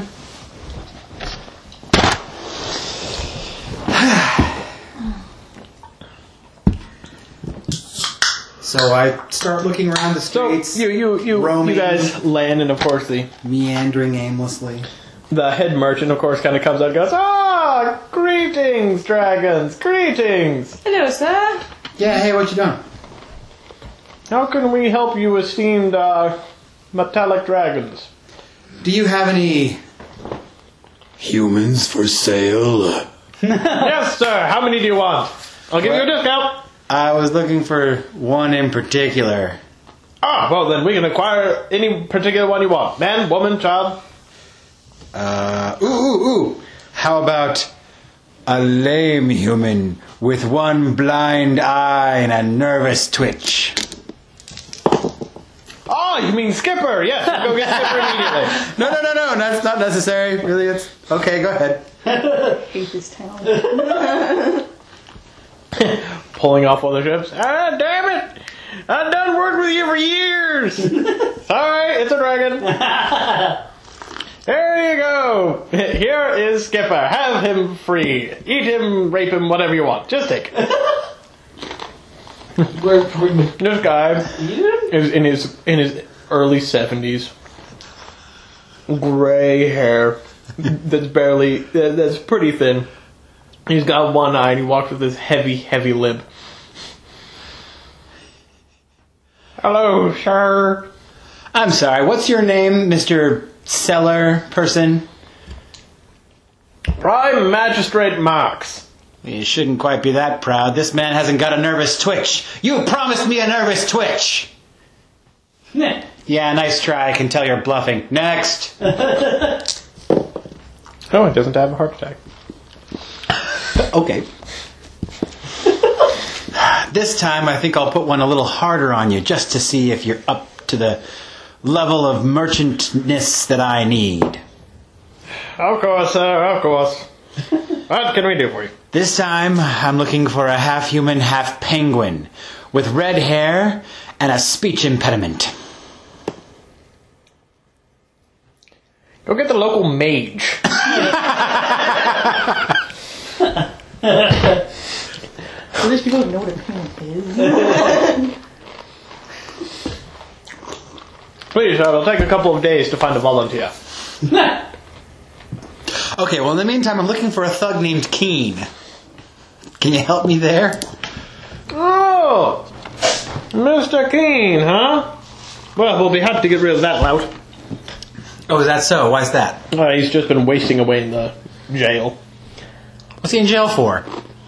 So I start looking around the streets. So you guys land, and of course the meandering aimlessly. The head merchant, of course, kind of comes out and goes, "Ah, greetings, dragons, greetings." Hello, sir. Yeah, hey, what you doing? How can we help you, esteemed metallic dragons? Do you have any humans for sale? Yes, sir. How many do you want? I'll give you a discount. I was looking for one in particular. Ah, well then we can acquire any particular one you want. Man, woman, child. Ooh. How about a lame human with one blind eye and a nervous twitch? Oh, you mean Skipper? Yes, go get Skipper immediately. No, that's not necessary. Really, it's... Okay, go ahead. Hate this town. Pulling off other ships. Ah, damn it! I've done work with you for years! Sorry, it's a dragon. There you go. Here is Skipper. Have him free. Eat him, rape him, whatever you want. Just take it. This guy is in his early 70s. Gray hair. That's pretty thin. He's got one eye and he walks with this heavy limp. Hello, sir. I'm sorry, what's your name, Mr. Seller person? Prime Magistrate Marks. You shouldn't quite be that proud. This man hasn't got a nervous twitch. You promised me a nervous twitch. Yeah, nice try. I can tell you're bluffing. Next. Oh, it doesn't have a heart attack. Okay. This time I think I'll put one a little harder on you just to see if you're up to the level of merchantness that I need. Of course, sir, of course. What can we do for you? This time I'm looking for a half-human, half-penguin with red hair and a speech impediment. Go get the local mage. So there's people who know what a penguin is. Please, sir, it'll take a couple of days to find a volunteer. Okay, well in the meantime I'm looking for a thug named Keen. Can you help me there? Oh! Mr. Keen, huh? Well, we'll be happy to get rid of that lout. Oh, is that so? Why's that? He's just been wasting away in the jail. What's he in jail for?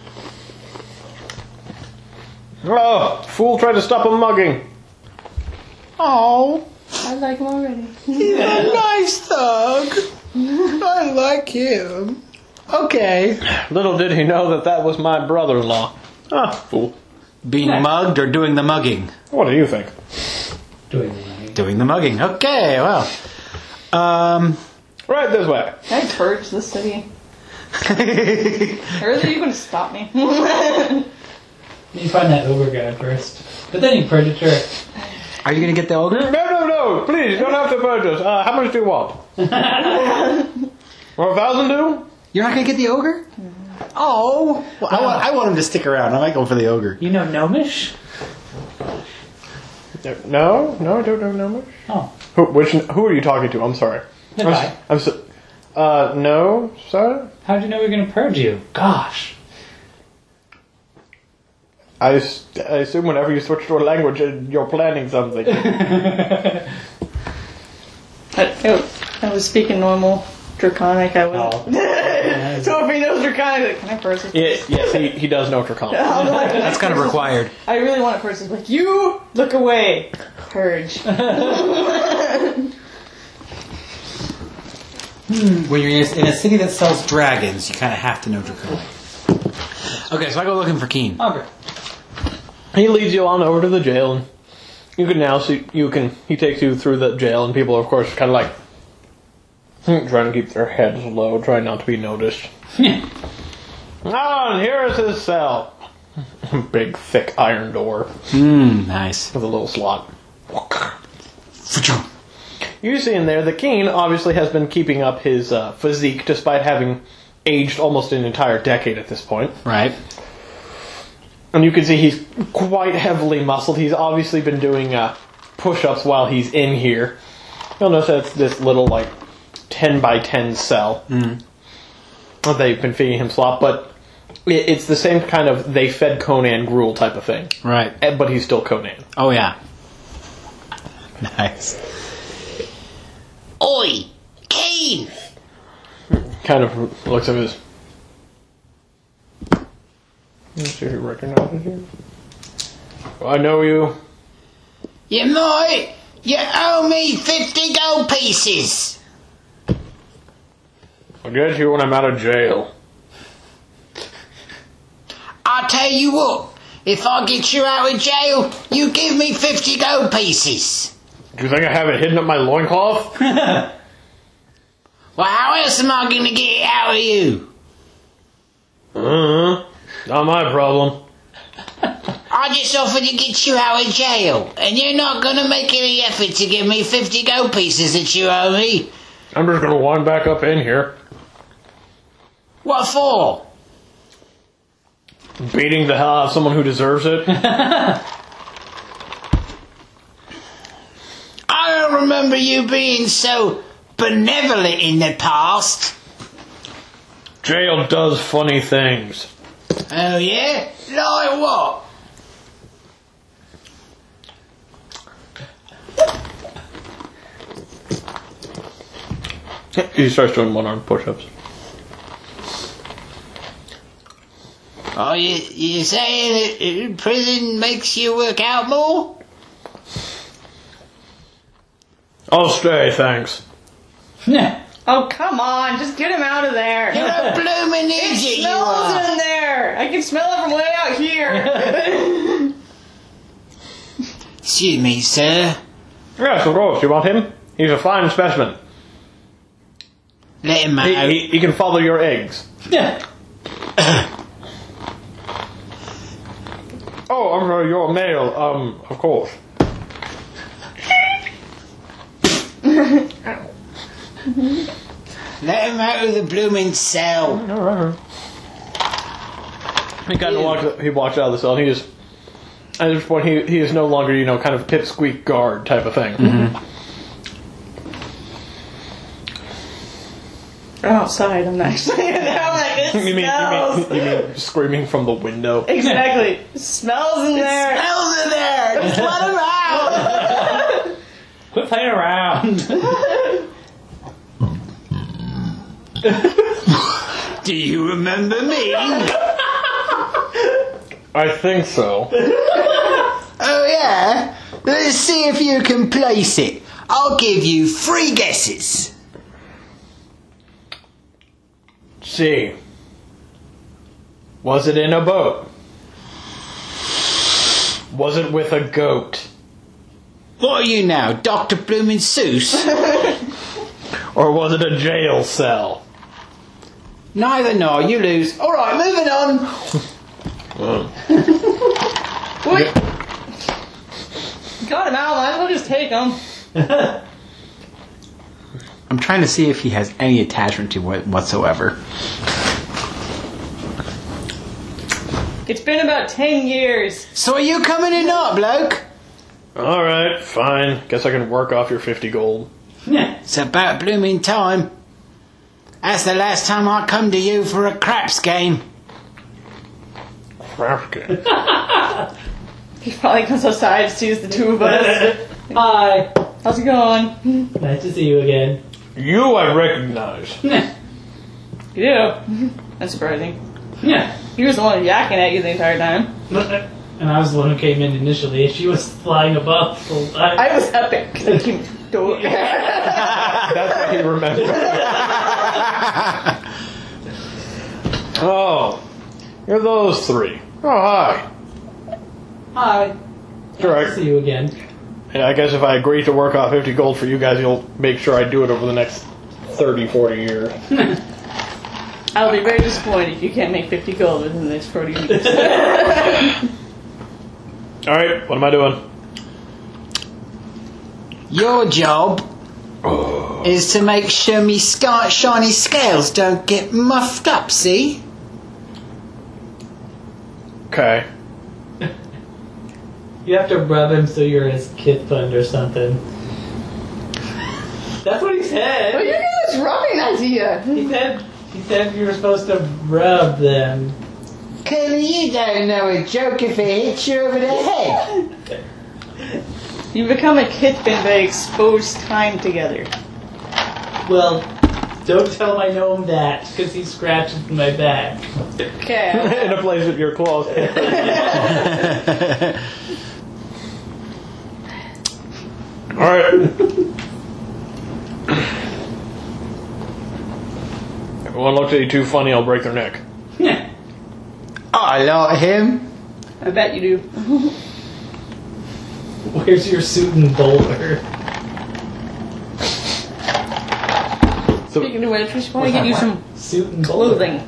Oh, fool tried to stop a mugging. Oh. I like him already. He's a nice thug. I like him. Okay. Little did he know that was my brother-in-law. Ah, fool. Being mugged or doing the mugging? What do you think? Doing the mugging. Doing the mugging. Okay, well. Right this way. Can I purge the city? Or are you going to stop me? You find that ogre guy first. But then you purge a turret. Are you going to get the ogre? No. Please, you don't have to purchase. How much do you want? Or 1,000 do? You're not going to get the ogre? Oh. Well, I want him to stick around. I might go for the ogre. You know Gnomish? No, I don't know Gnomish. Oh. Who are you talking to? I'm sorry. The guy. No, sir? How'd you know we were going to purge you? Gosh. I assume whenever you switch to a language, you're planning something. I was speaking normal Draconic. I was. Oh. So if he knows Draconic, can I purge it? Yes, he does know Draconic. That's kind of required. I really want to purge it. Like, you look away. Purge. When you're in a city that sells dragons, you kind of have to know Draconic. Okay, so I go looking for Keen. Okay. He leads you on over to the jail, and you can now see. He takes you through the jail, and people are, of course, kind of like trying to keep their heads low, trying not to be noticed. And here is his cell. Big, thick iron door. Nice. With a little slot. You see in there that Keen obviously has been keeping up his physique despite having aged almost an entire decade at this point. Right. And you can see he's quite heavily muscled. He's obviously been doing push-ups while he's in here. You'll notice that's this little, 10 by 10 cell. That they've been feeding him slop, but it's the same kind of they fed Conan gruel type of thing. Right. But he's still Conan. Oh, yeah. Nice. Oi! Keen! Kind of looks at his... Let's see who recognizes you. I know you. You might. You owe me 50 gold pieces. I'll get you when I'm out of jail. I'll tell you what. If I get you out of jail, you give me 50 gold pieces. Do you think I have it hidden up my loincloth? Well, how else am I going to get it out of you? Not my problem. I just offered to get you out of jail, and you're not going to make any effort to give me 50 gold pieces that you owe me. I'm just going to wind back up in here. What for? Beating the hell out of someone who deserves it. I don't remember you being so benevolent in the past. Jail does funny things. Oh, yeah? Like what? He starts doing one-arm push-ups. Oh, you saying that prison makes you work out more? I'll stay, thanks. Oh, come on. Just get him out of there. You're a blooming idiot, It you smells are. in there. I can smell it from way out here. Excuse me, sir. Yes, of course. You want him? He's a fine specimen. Let him out. He can follow your eggs. Oh, I'm sorry, you're male. Of course. Let him out of the blooming cell. He walks out of the cell and he just... At this point, he is no longer, kind of pipsqueak guard type of thing. Outside, I'm actually. I'm like, it smells. You mean screaming from the window? Exactly. It smells in there. Smells in there. Just let him out. Quit playing around. Do you remember me? I think so. Oh, yeah? Let's see if you can place it. I'll give you 3 guesses. See. Was it in a boat? Was it with a goat? What are you now, Dr. Bloomin' Seuss? Or was it a jail cell? Neither nor, you lose. Alright, moving on. Wait. Got him out, might as well just take him. I'm trying to see if he has any attachment to it whatsoever. It's been about 10 years. So are you coming in not, bloke? Alright, fine. Guess I can work off your 50 gold. It's about blooming time. That's the last time I come to you for a craps game. Craps game? He probably comes outside and sees the two of us. Hi. How's it going? Nice to see you again. You I recognize. Yeah. That's surprising. Yeah. He was the one yakking at you the entire time. And I was the one who came in initially. She was flying above the whole time. I was epic because I came to the door. That's what he remembers. Oh, you're those 3. Oh, hi. Hi. Sure, Nice to see you again. And I guess if I agree to work off 50 gold for you guys, you'll make sure I do it over the next 30, 40 years. I'll be very disappointed if you can't make 50 gold within this 40 weeks. Alright, what am I doing? Your job is to make sure me shiny scales don't get muffed up, see? Okay. You have to rub him so you're his Kithbund or something. That's what he said. Well, you get this rubbing idea. He said you were supposed to rub them. Clearly you don't know a joke if it hits you over the head. You become a Kithbin by exposed time together. Well, don't tell my gnome that, because he scratches my back. Okay. In a place with your claws. Alright. Everyone looks at you too funny, I'll break their neck. I like him. I bet you do. Where's your suit and bowler? Speaking of which, we should probably get you some suit and clothing.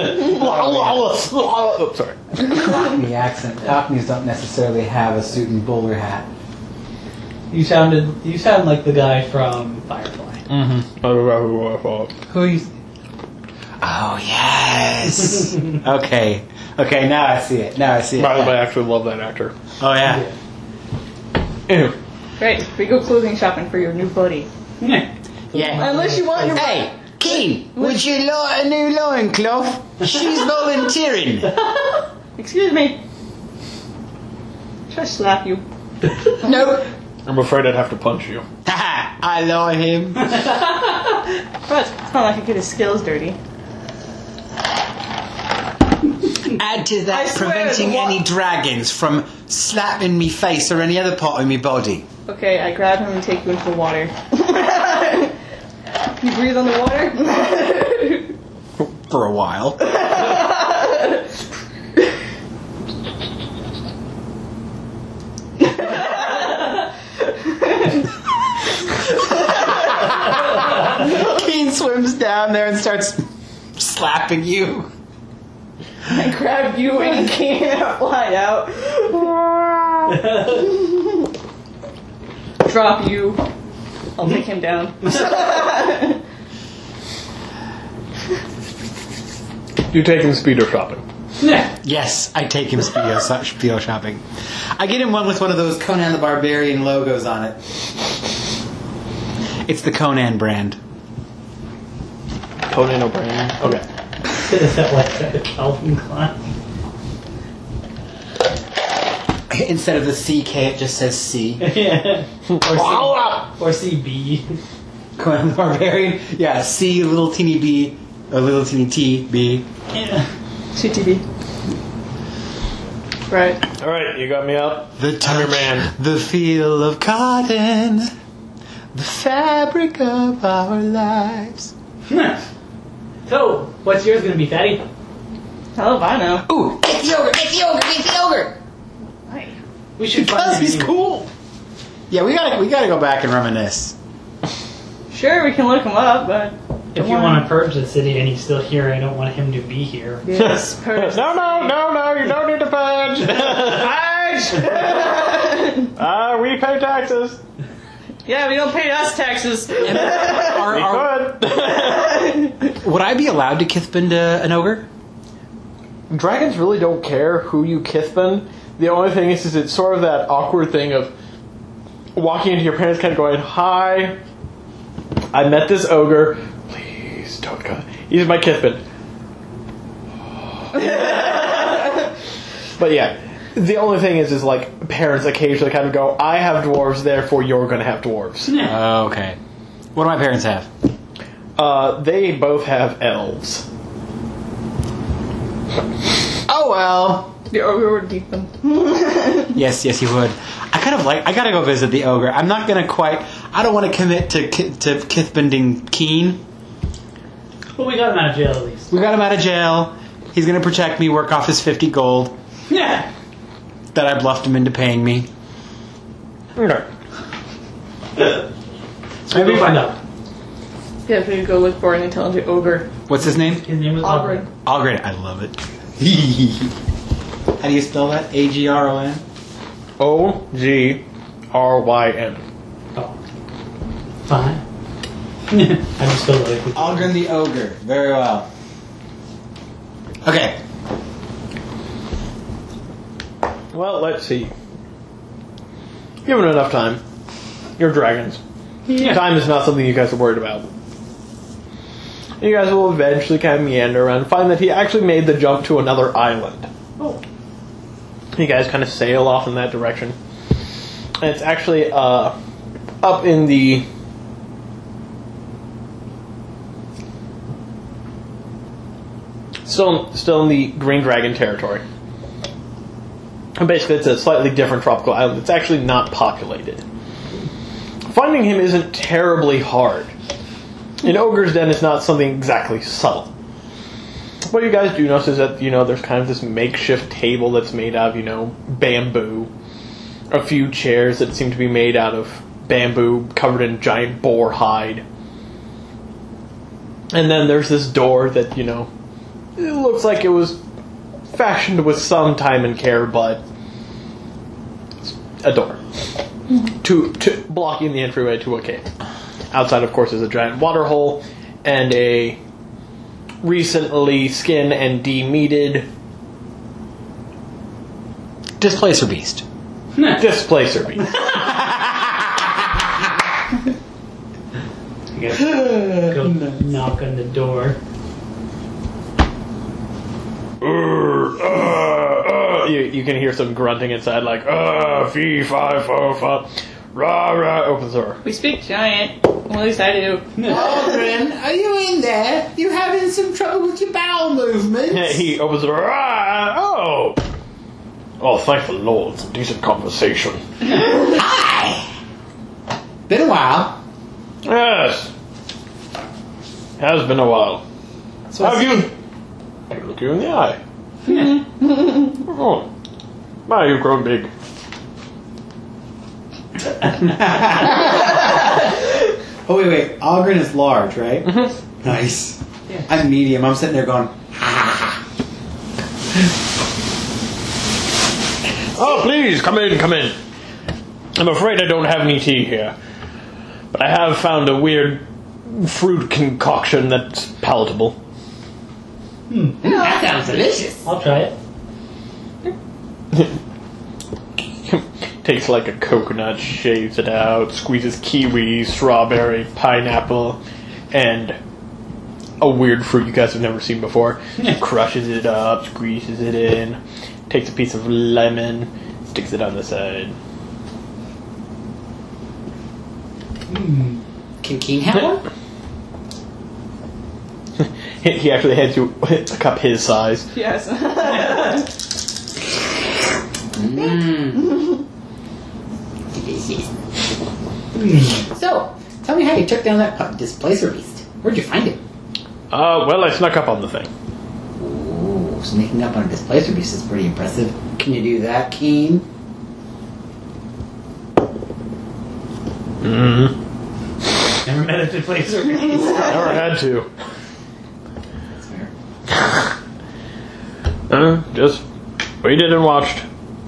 Oh, sorry. Cockney accent. Cockneys don't necessarily have a suit and bowler hat. You sound like the guy from Firefly. Mm-hmm. Who are you? Oh, yes. Okay, now I see it. By the way, I actually love that actor. Oh, yeah. Anyway. Great, we go clothing shopping for your new buddy. Yeah. Unless you want your... Hey, Keen, would you like a new loincloth? She's volunteering. Excuse me. Should I slap you? Nope. I'm afraid I'd have to punch you. Haha, I like him. But it's not like I get his skills dirty. Add to that preventing any dragons from slapping me face or any other part of me body. Okay, I grab him and take you into the water. You breathe on the water? For a while. Keen swims down there and starts slapping you. I grab you and can't fly out. Drop you. I'll take him down. You take him speedo shopping. Yes, I take him speedo shopping. I get him one with one of those Conan the Barbarian logos on it. It's the Conan brand. Conan O'Brien. Okay. Is that like a Calvin Klein? Instead of the CK, it just says C. Yeah. Or CB. Conan the Barbarian. Yeah, C, little teeny B, a little teeny T, B. Yeah. CTB. Right. Alright, you got me up. The I'm your man. The feel of cotton, the fabric of our lives. So, what's yours gonna be, Fatty? Hell if I know. Ooh, get the ogre, get the ogre, get the ogre. We should Because find he's cool. Yeah, we gotta go back and reminisce. Sure, we can look him up, but... If you want to purge the city and he's still here, I don't want him to be here. Yes, purge. No, you don't need to purge. Purge! We pay taxes. Yeah, we don't pay us taxes. We could. Would I be allowed to Kithbin an ogre? Dragons really don't care who you Kithbin. The only thing is it's sort of that awkward thing of walking into your parents kind of going, "Hi, I met this ogre. Please don't go. He's my Kithbin." But yeah, the only thing is like parents occasionally kind of go, "I have dwarves, therefore you're going to have dwarves." Okay. What do my parents have? They both have elves. Oh well. The ogre would keep them. Yes, he would. I gotta go visit the ogre. I'm not gonna quite. I don't want to commit to Kithbinding Keen. Well, we got him out of jail at least. We got him out of jail. He's gonna protect me, work off his 50 gold. Yeah. That I bluffed him into paying me. Okay. So maybe find out. Yes, we go look for an intelligent ogre. What's his name? His name was Ogren. Ogren. I love it. How do you spell that? Agron? Ogryn. Oh. Fine. I'm still like Ogren the Ogre. Very well. Okay. Well, let's see. Given enough time, you're dragons. Yeah. Time is not something you guys are worried about. You guys will eventually kind of meander around and find that he actually made the jump to another island. Oh. You guys kind of sail off in that direction. And it's actually up in the... Still in the Green Dragon territory. And basically it's a slightly different tropical island. It's actually not populated. Finding him isn't terribly hard. In Ogre's Den, it's not something exactly subtle. What you guys do notice is that, there's kind of this makeshift table that's made out of, bamboo. A few chairs that seem to be made out of bamboo covered in giant boar hide. And then there's this door that, it looks like it was fashioned with some time and care, but it's a door. To blocking the entryway to a cave. Outside, of course, is a giant water hole and a recently skinned and demeated Displacer Beast. Displacer Beast. I guess go knock on the door. You can hear some grunting inside, like, fee, fi, fo, fa, rah, rah, opens the door. We speak giant. Well, at least I do. Ogren, are you in there? You having some trouble with your bowel movements? He opens the door. Oh, thank the Lord. It's a decent conversation. Hi! Been a while. Yes. Has been a while. So Have you? I look you in the eye. Oh. Wow, you've grown big. Oh, wait. Ogren is large, right? Mm-hmm. Nice. Yeah. I'm medium. I'm sitting there going, ha. Oh, please, come in. I'm afraid I don't have any tea here. But I have found a weird fruit concoction that's palatable. That sounds delicious. I'll try it. Takes like a coconut, shaves it out, squeezes kiwi, strawberry, pineapple, and a weird fruit you guys have never seen before. Crushes it up, squeezes it in, takes a piece of lemon, sticks it on the side. Can King have one? He actually hands you a cup his size. Yes. Delicious. So, tell me how you took down that Displacer Beast. Where'd you find him? Well, I snuck up on the thing. Ooh, sneaking up on a Displacer Beast is pretty impressive. Can you do that, Keen? Mm-hmm. Never met a Displacer Beast. Never had to. That's fair. Just waited and watched.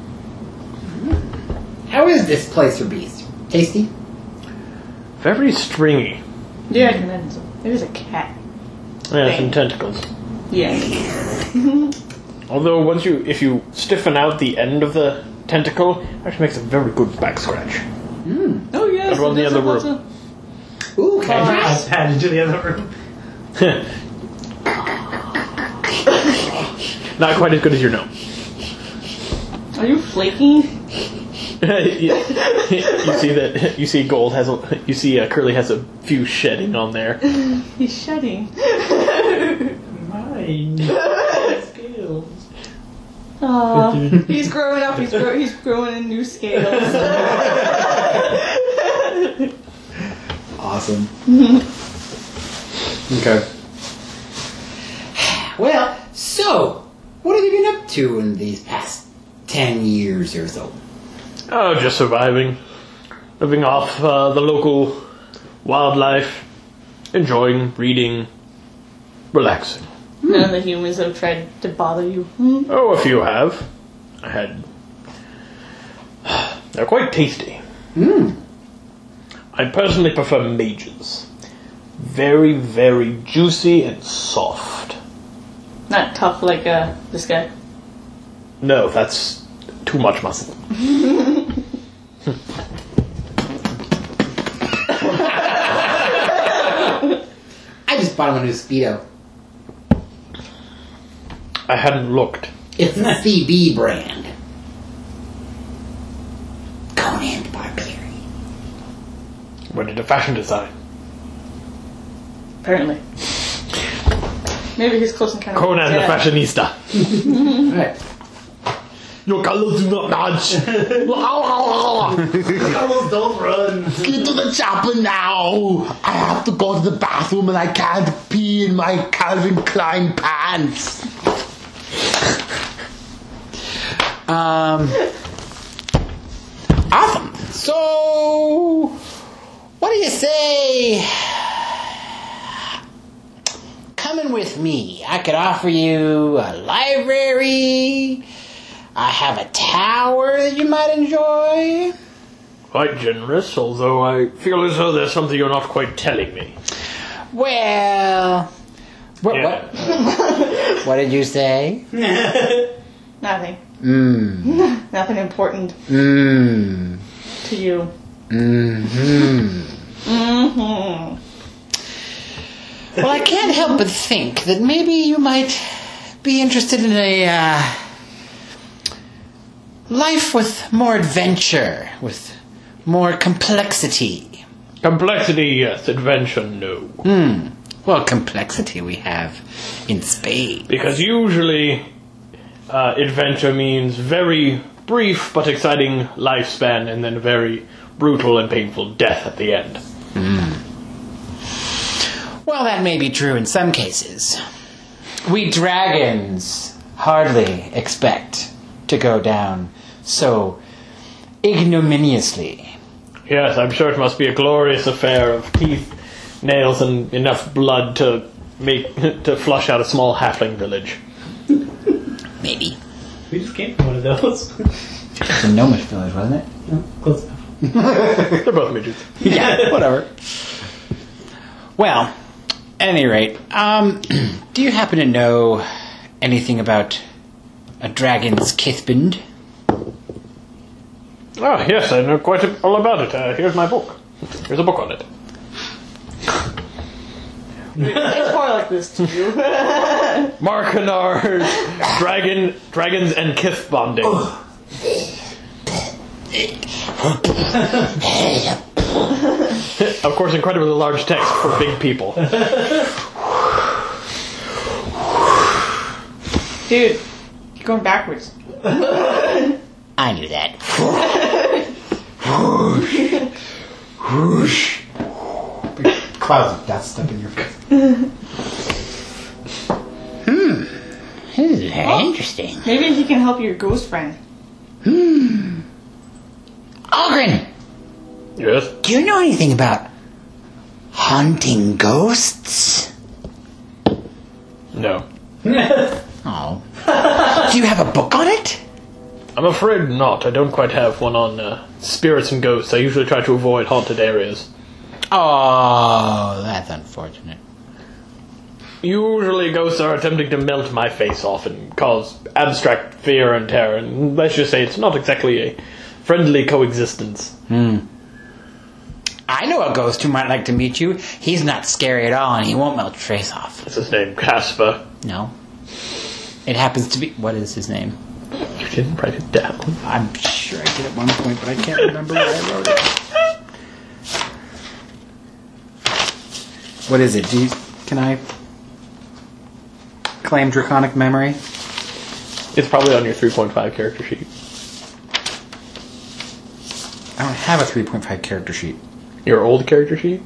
How is Displacer Beast? Tasty? Very stringy. Yeah, I can imagine so. It was a cat. Yeah, some tentacles. Yeah. Although if you stiffen out the end of the tentacle, it actually makes a very good back scratch. Oh, yes. I'd run the other room. Ooh, can I try? I had into the other room. Not quite as good as your gnome. Are you flaking? You see Gold has Curly has a few shedding on there. He's shedding. Mine. Scales. Aww. He's growing up. He's growing in new scales. Awesome. Okay. Well, so, what have you been up to in these past 10 years or so? Oh, just surviving. Living off the local wildlife. enjoying, reading, relaxing. None of the humans have tried to bother you. Oh, a few have. I had... They're quite tasty. I personally prefer mages. Very, very juicy and soft. Not tough like this guy. No, that's too much muscle. I just bought him a new Speedo. I hadn't looked. It's the CB brand. Conan the Barbarian. When did a fashion design? Apparently. Maybe he's close and kind of... Conan the fashionista. Right. Your colors do not match. Colors don't run. Get to the chopper now. I have to go to the bathroom and I can't pee in my Calvin Klein pants. Awesome. So, what do you say? Coming with me. I could offer you a library. I have a tower that you might enjoy. Quite generous, although I feel as though there's something you're not quite telling me. Well, what did you say? Nothing. Mm. Nothing important Mm. to you. Mm-hmm. Mm-hmm. Well, I can't help but think that maybe you might be interested in a life with more adventure, with more complexity. Complexity, yes. Adventure, no. Well, complexity we have in spades. Because usually, adventure means very brief but exciting lifespan and then very brutal and painful death at the end. Well, that may be true in some cases. We dragons hardly expect to go down so ignominiously. Yes, I'm sure it must be a glorious affair of teeth, nails, and enough blood to flush out a small halfling village. Maybe. We just came from one of those. It's a gnomish village, wasn't it? No, close enough. They're both midgets. Yeah, whatever. Well, at any rate, do you happen to know anything about a dragon's kithband? Oh, yes, I know quite all about it. Here's my book. Here's a book on it. It's more like this to you. Markinard, dragons and kith bonding. Of course, incredibly large text for big people. Dude, you're going backwards. I knew that. Whoosh. Big clouds of dust stuck in your face. This is very interesting. Maybe he can help your ghost friend. Ogren! Yes? Do you know anything about haunting ghosts? No. Oh. Do you have a book on it? I'm afraid not. I don't quite have one on spirits and ghosts. I usually try to avoid haunted areas. Oh, that's unfortunate. Usually ghosts are attempting to melt my face off and cause abstract fear and terror, and let's just say it's not exactly a friendly coexistence. I know a ghost who might like to meet you. He's not scary at all, and he won't melt your face off. What's his name? Casper? No. It happens to be... What is his name? You didn't write it down. I'm sure I did at one point, but I can't remember where I wrote it. What is it? Can I claim draconic memory? It's probably on your 3.5 character sheet. I don't have a 3.5 character sheet. Your old character sheet?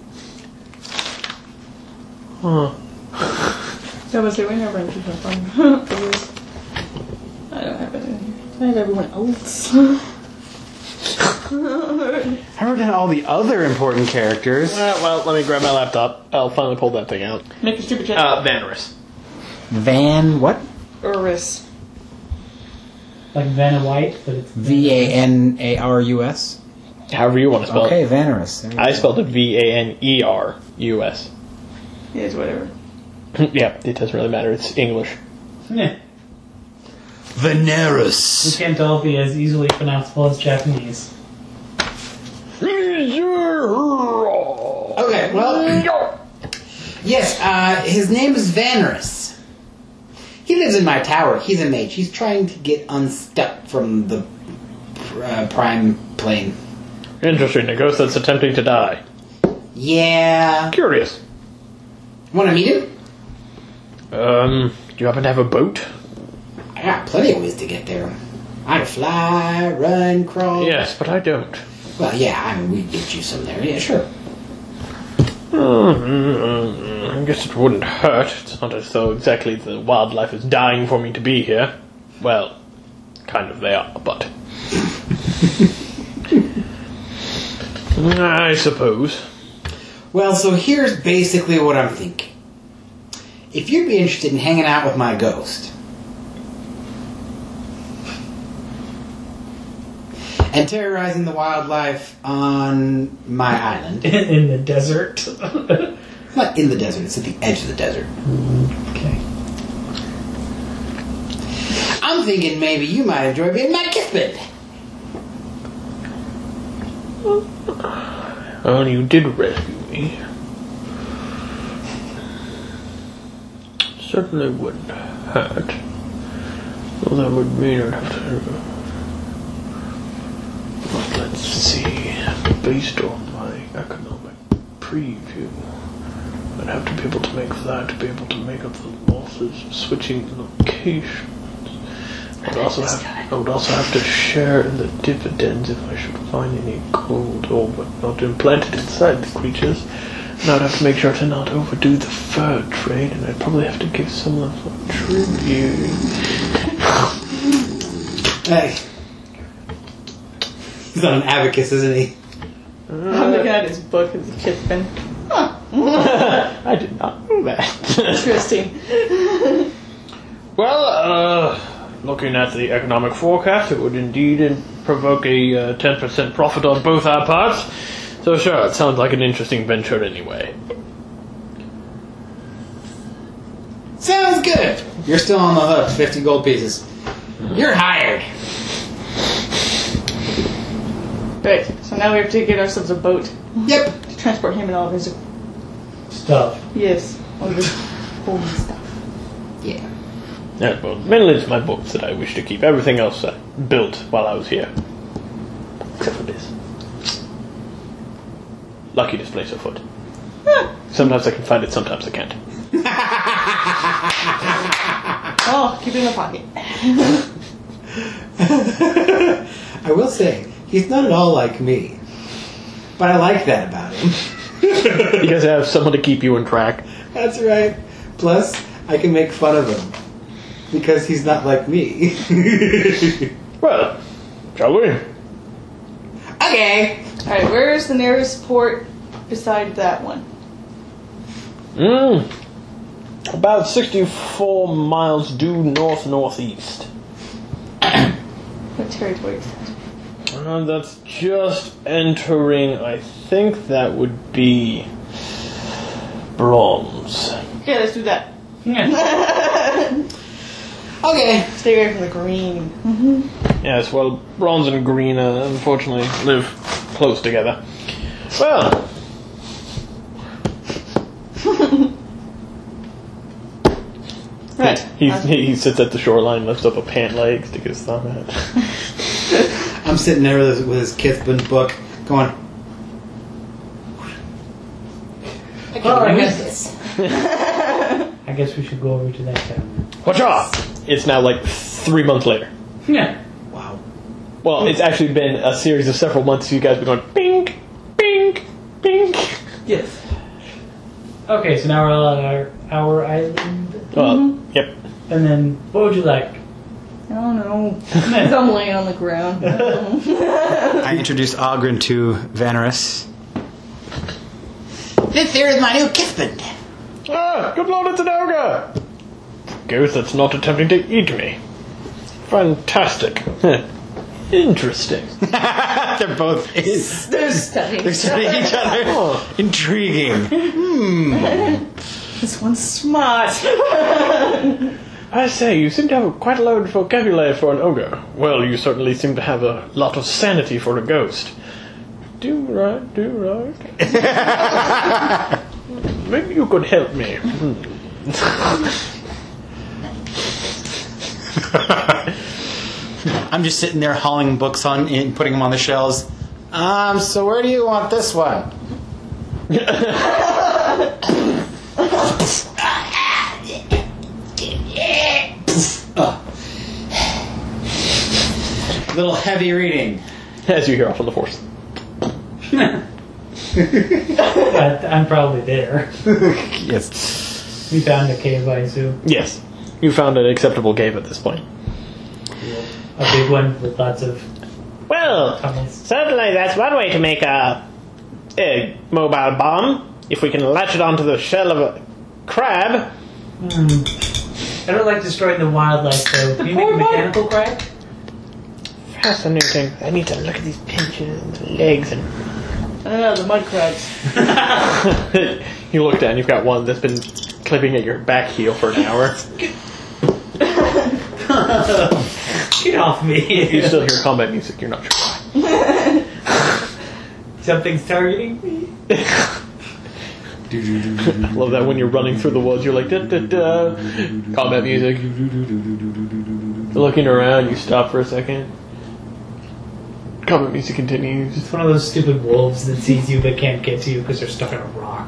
Huh. That was it. We never went to the fun. I don't have it in here. I have everyone else. I wrote down all the other important characters. Well, let me grab my laptop. I'll finally pull that thing out. Make a stupid chat. Vanarus. Van what? Uris. Like Vanna White, but it's Vanarus. However you want to spell Okay, it. Vanarus. I spelled it Vanerus. Yes, whatever. Yeah, it doesn't really matter. It's English. Yeah. Vanarus. We can't all be as easily pronounceable as Japanese. Okay, well, yes, his name is Vanarus. He lives in my tower. He's a mage. He's trying to get unstuck from the prime plane. Interesting. A ghost that's attempting to die. Yeah. Curious. Want to meet him? Do you happen to have a boat? I got plenty of ways to get there. I can fly, run, crawl. Yes, but I don't. Well, yeah, I mean, we can get you some there. Yeah, sure. I guess it wouldn't hurt. It's not as though exactly the wildlife is dying for me to be here. Well, kind of they are, but... I suppose. Well, so here's basically what I'm thinking. If you'd be interested in hanging out with my ghost... and terrorizing the wildlife on my island. In the desert. It's not in the desert, it's at the edge of the desert. Okay. I'm thinking maybe you might enjoy being my kispin. Oh, you did rescue me. Certainly wouldn't hurt. Well, that would mean I'd have to... Let's see. Based on my economic preview, I'd have to be able to make that to be able to make up the losses switching locations. I would also have to share in the dividends if I should find any gold or whatnot implanted inside the creatures. And I'd have to make sure to not overdo the fur trade, and I'd probably have to give some of the tribute. Hey. He's not an abacus, isn't he? I'm looking at his book as a kispin. Huh. I did not know that. Interesting. Well, looking at the economic forecast, it would indeed provoke a 10% profit on both our parts. So sure, it sounds like an interesting venture anyway. Sounds good. You're still on the hook. 50 gold pieces. You're hired. Right, so now we have to get ourselves a boat. Yep. To transport him and all of his stuff. Yes, all of his holy stuff. Yeah. Yeah, well, mainly it's my books that I wish to keep. Everything else I built while I was here. Except for this. Lucky displace afoot. Sometimes I can find it, sometimes I can't. Oh, keep it in the pocket. I will say, he's not at all like me. But I like that about him. You guys have someone to keep you on track. That's right. Plus, I can make fun of him. Because he's not like me. Well, shall we? Okay. Alright, where is the nearest port beside that one? About 64 miles due north-northeast. What territory is that? That's just entering, I think that would be bronze. Okay, let's do that. Okay. Stay away from the green. Yes, well, bronze and green unfortunately live close together. Well. Right. He sits at the shoreline, lifts up a pant leg, sticks his thumb out. I'm sitting there with his Kithbin book, going, I can read this. I guess we should go over to that town. Watch out! It's now like 3 months later. Yeah. Wow. Well, it's actually been a series of several months. You guys have been going, bing, bing, bing. Yes. Okay, so now we're on our island. Yep. And then, what would you like? I don't don't know. I'm laying on the ground. I introduced Ogren to Vanarus. This here is my new kispin. Ah, good lord, it's an ogre! Ghost that's not attempting to eat me. Fantastic. Interesting. They're both... They're studying each other. Oh. Intriguing. This one's smart. I say, you seem to have quite a load of vocabulary for an ogre. Well, you certainly seem to have a lot of sanity for a ghost. Do right. Maybe you could help me. I'm just sitting there hauling books on and putting them on the shelves. So where do you want this one? Little heavy reading. As you hear off on the force. I'm probably there. Yes. We found a cave, I assume. Yes. You found an acceptable cave at this point. A big one with lots of... Well, tunnels. certainly that's one way to make a mobile bomb. If we can latch it onto the shell of a crab. I don't like destroying the wildlife, though. Can you make a mechanical crab? Fascinating. I need to look at these pinches and the legs and... I don't know, the mud crabs. You look down, you've got one that's been clipping at your back heel for an hour. Get off me. You still hear combat music, you're not sure why. Something's targeting me. I love that when you're running through the woods, you're like, da-da-da. Combat music. Looking around, you stop for a second. Combat music continues. It's one of those stupid wolves that sees you but can't get to you because they're stuck on a rock.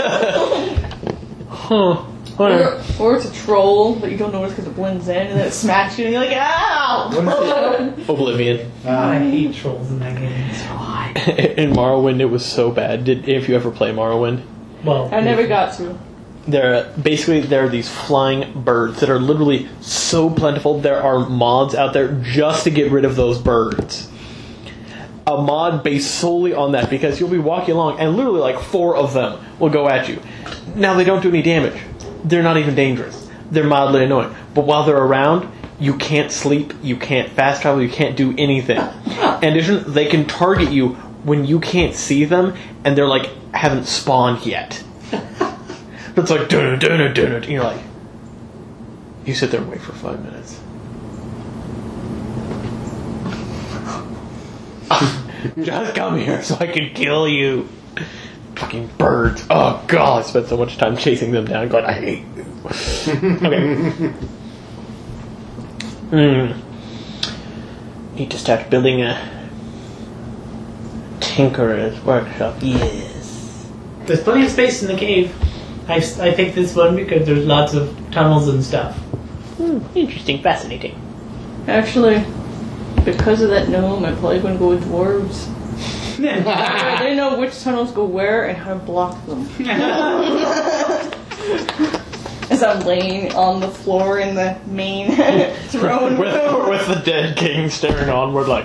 Huh. Or it's a troll, but you don't notice because it blends in, and then it smacks you, and you're like, ow! Oblivion. I hate trolls in that game. It's so high. In Morrowind, it was so bad. If you ever play Morrowind? Well, I never got to. There are these flying birds that are literally so plentiful. There are mods out there just to get rid of those birds. A mod based solely on that, because you'll be walking along and literally like 4 of them will go at you. Now, they don't do any damage. They're not even dangerous. They're mildly annoying. But while they're around, you can't sleep, you can't fast travel, you can't do anything. In addition, they can target you when you can't see them and they're like, haven't spawned yet. It's like, dun dun dun, and you're like, you sit there and wait for 5 minutes. Just come here so I can kill you. Fucking birds. Oh god, I spent so much time chasing them down going, I hate you. Okay. Need to start building a tinkerer's workshop. Yes. There's plenty of space in the cave. I picked this one because there's lots of tunnels and stuff. Interesting, fascinating. Actually, because of that gnome, I'm probably going to go with dwarves. They know which tunnels go where and how to block them. As I'm laying on the floor in the main throne with the dead king staring onward like...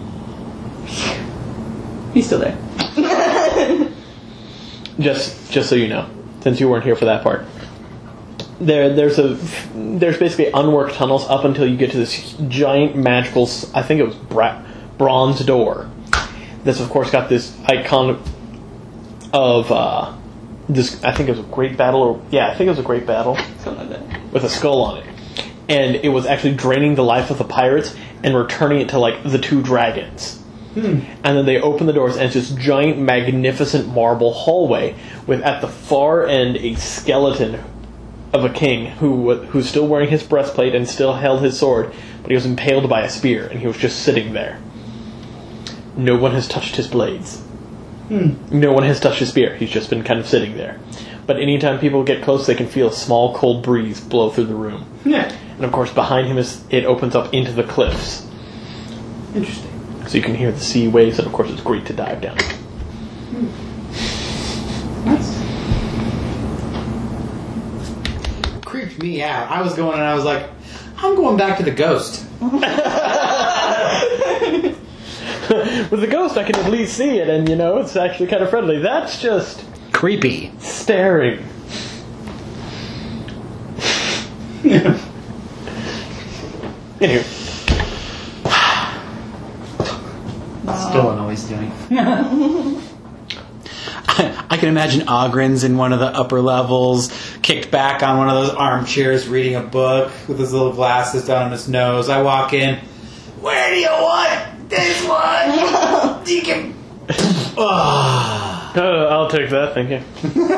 He's still there. Just so you know, since you weren't here for that part. There's basically unworked tunnels up until you get to this giant magical, I think it was bronze door. That's of course got this icon of this. I think it was a great battle, I think it was a great battle. Something like that. With a skull on it, and it was actually draining the life of the pirates and returning it to like the 2 dragons. And then they open the doors, and it's this giant, magnificent marble hallway with at the far end a skeleton of a king who's still wearing his breastplate and still held his sword, but he was impaled by a spear, and he was just sitting there. No one has touched his blades. No one has touched his spear. He's just been kind of sitting there. But anytime people get close, they can feel a small, cold breeze blow through the room. Yeah. And of course, behind him it opens up into the cliffs. Interesting. So you can hear the sea waves, and of course, it's great to dive down. Nice. Creeped me out. I was going and I was like, I'm going back to the ghost. With the ghost, I can at least see it, and it's actually kind of friendly. That's just creepy. Staring. Anyway. Still annoys doing. I can imagine Ogren's in one of the upper levels, kicked back on one of those armchairs, reading a book with his little glasses down on his nose. I walk in. Where do you want this one? You can. I'll take that, thank you.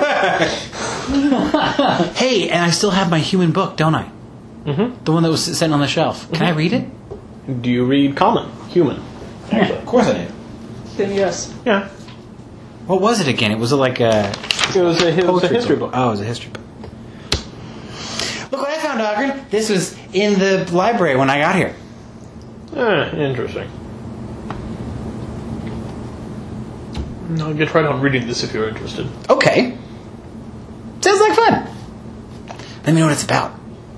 Hey, and I still have my human book, don't I? Mm-hmm. The one that was sitting on the shelf. Can I read it? Do you read common? Human? Yeah, of course I do. Then yes. Yeah. What was it again? It was like a... It was a history book. Oh, it was a history book. Look what I found, Ogren. This was in the library when I got here. Interesting. I'll get right on reading this if you're interested. Okay. Sounds like fun. Let me know what it's about.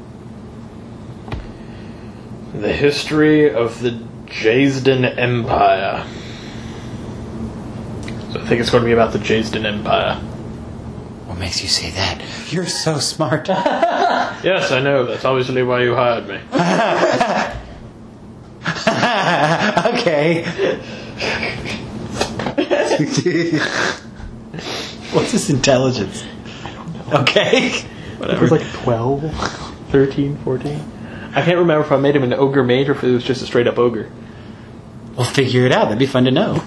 The history of the Jazdin Empire. So I think it's going to be about the Jazdin Empire. What makes you say that? You're so smart. Yes, I know. That's obviously why you hired me. Okay. What's this intelligence? Okay. Whatever. It was like 12, 13, 14. I can't remember if I made him an ogre mage or if it was just a straight up ogre. We'll figure it out. That'd be fun to know.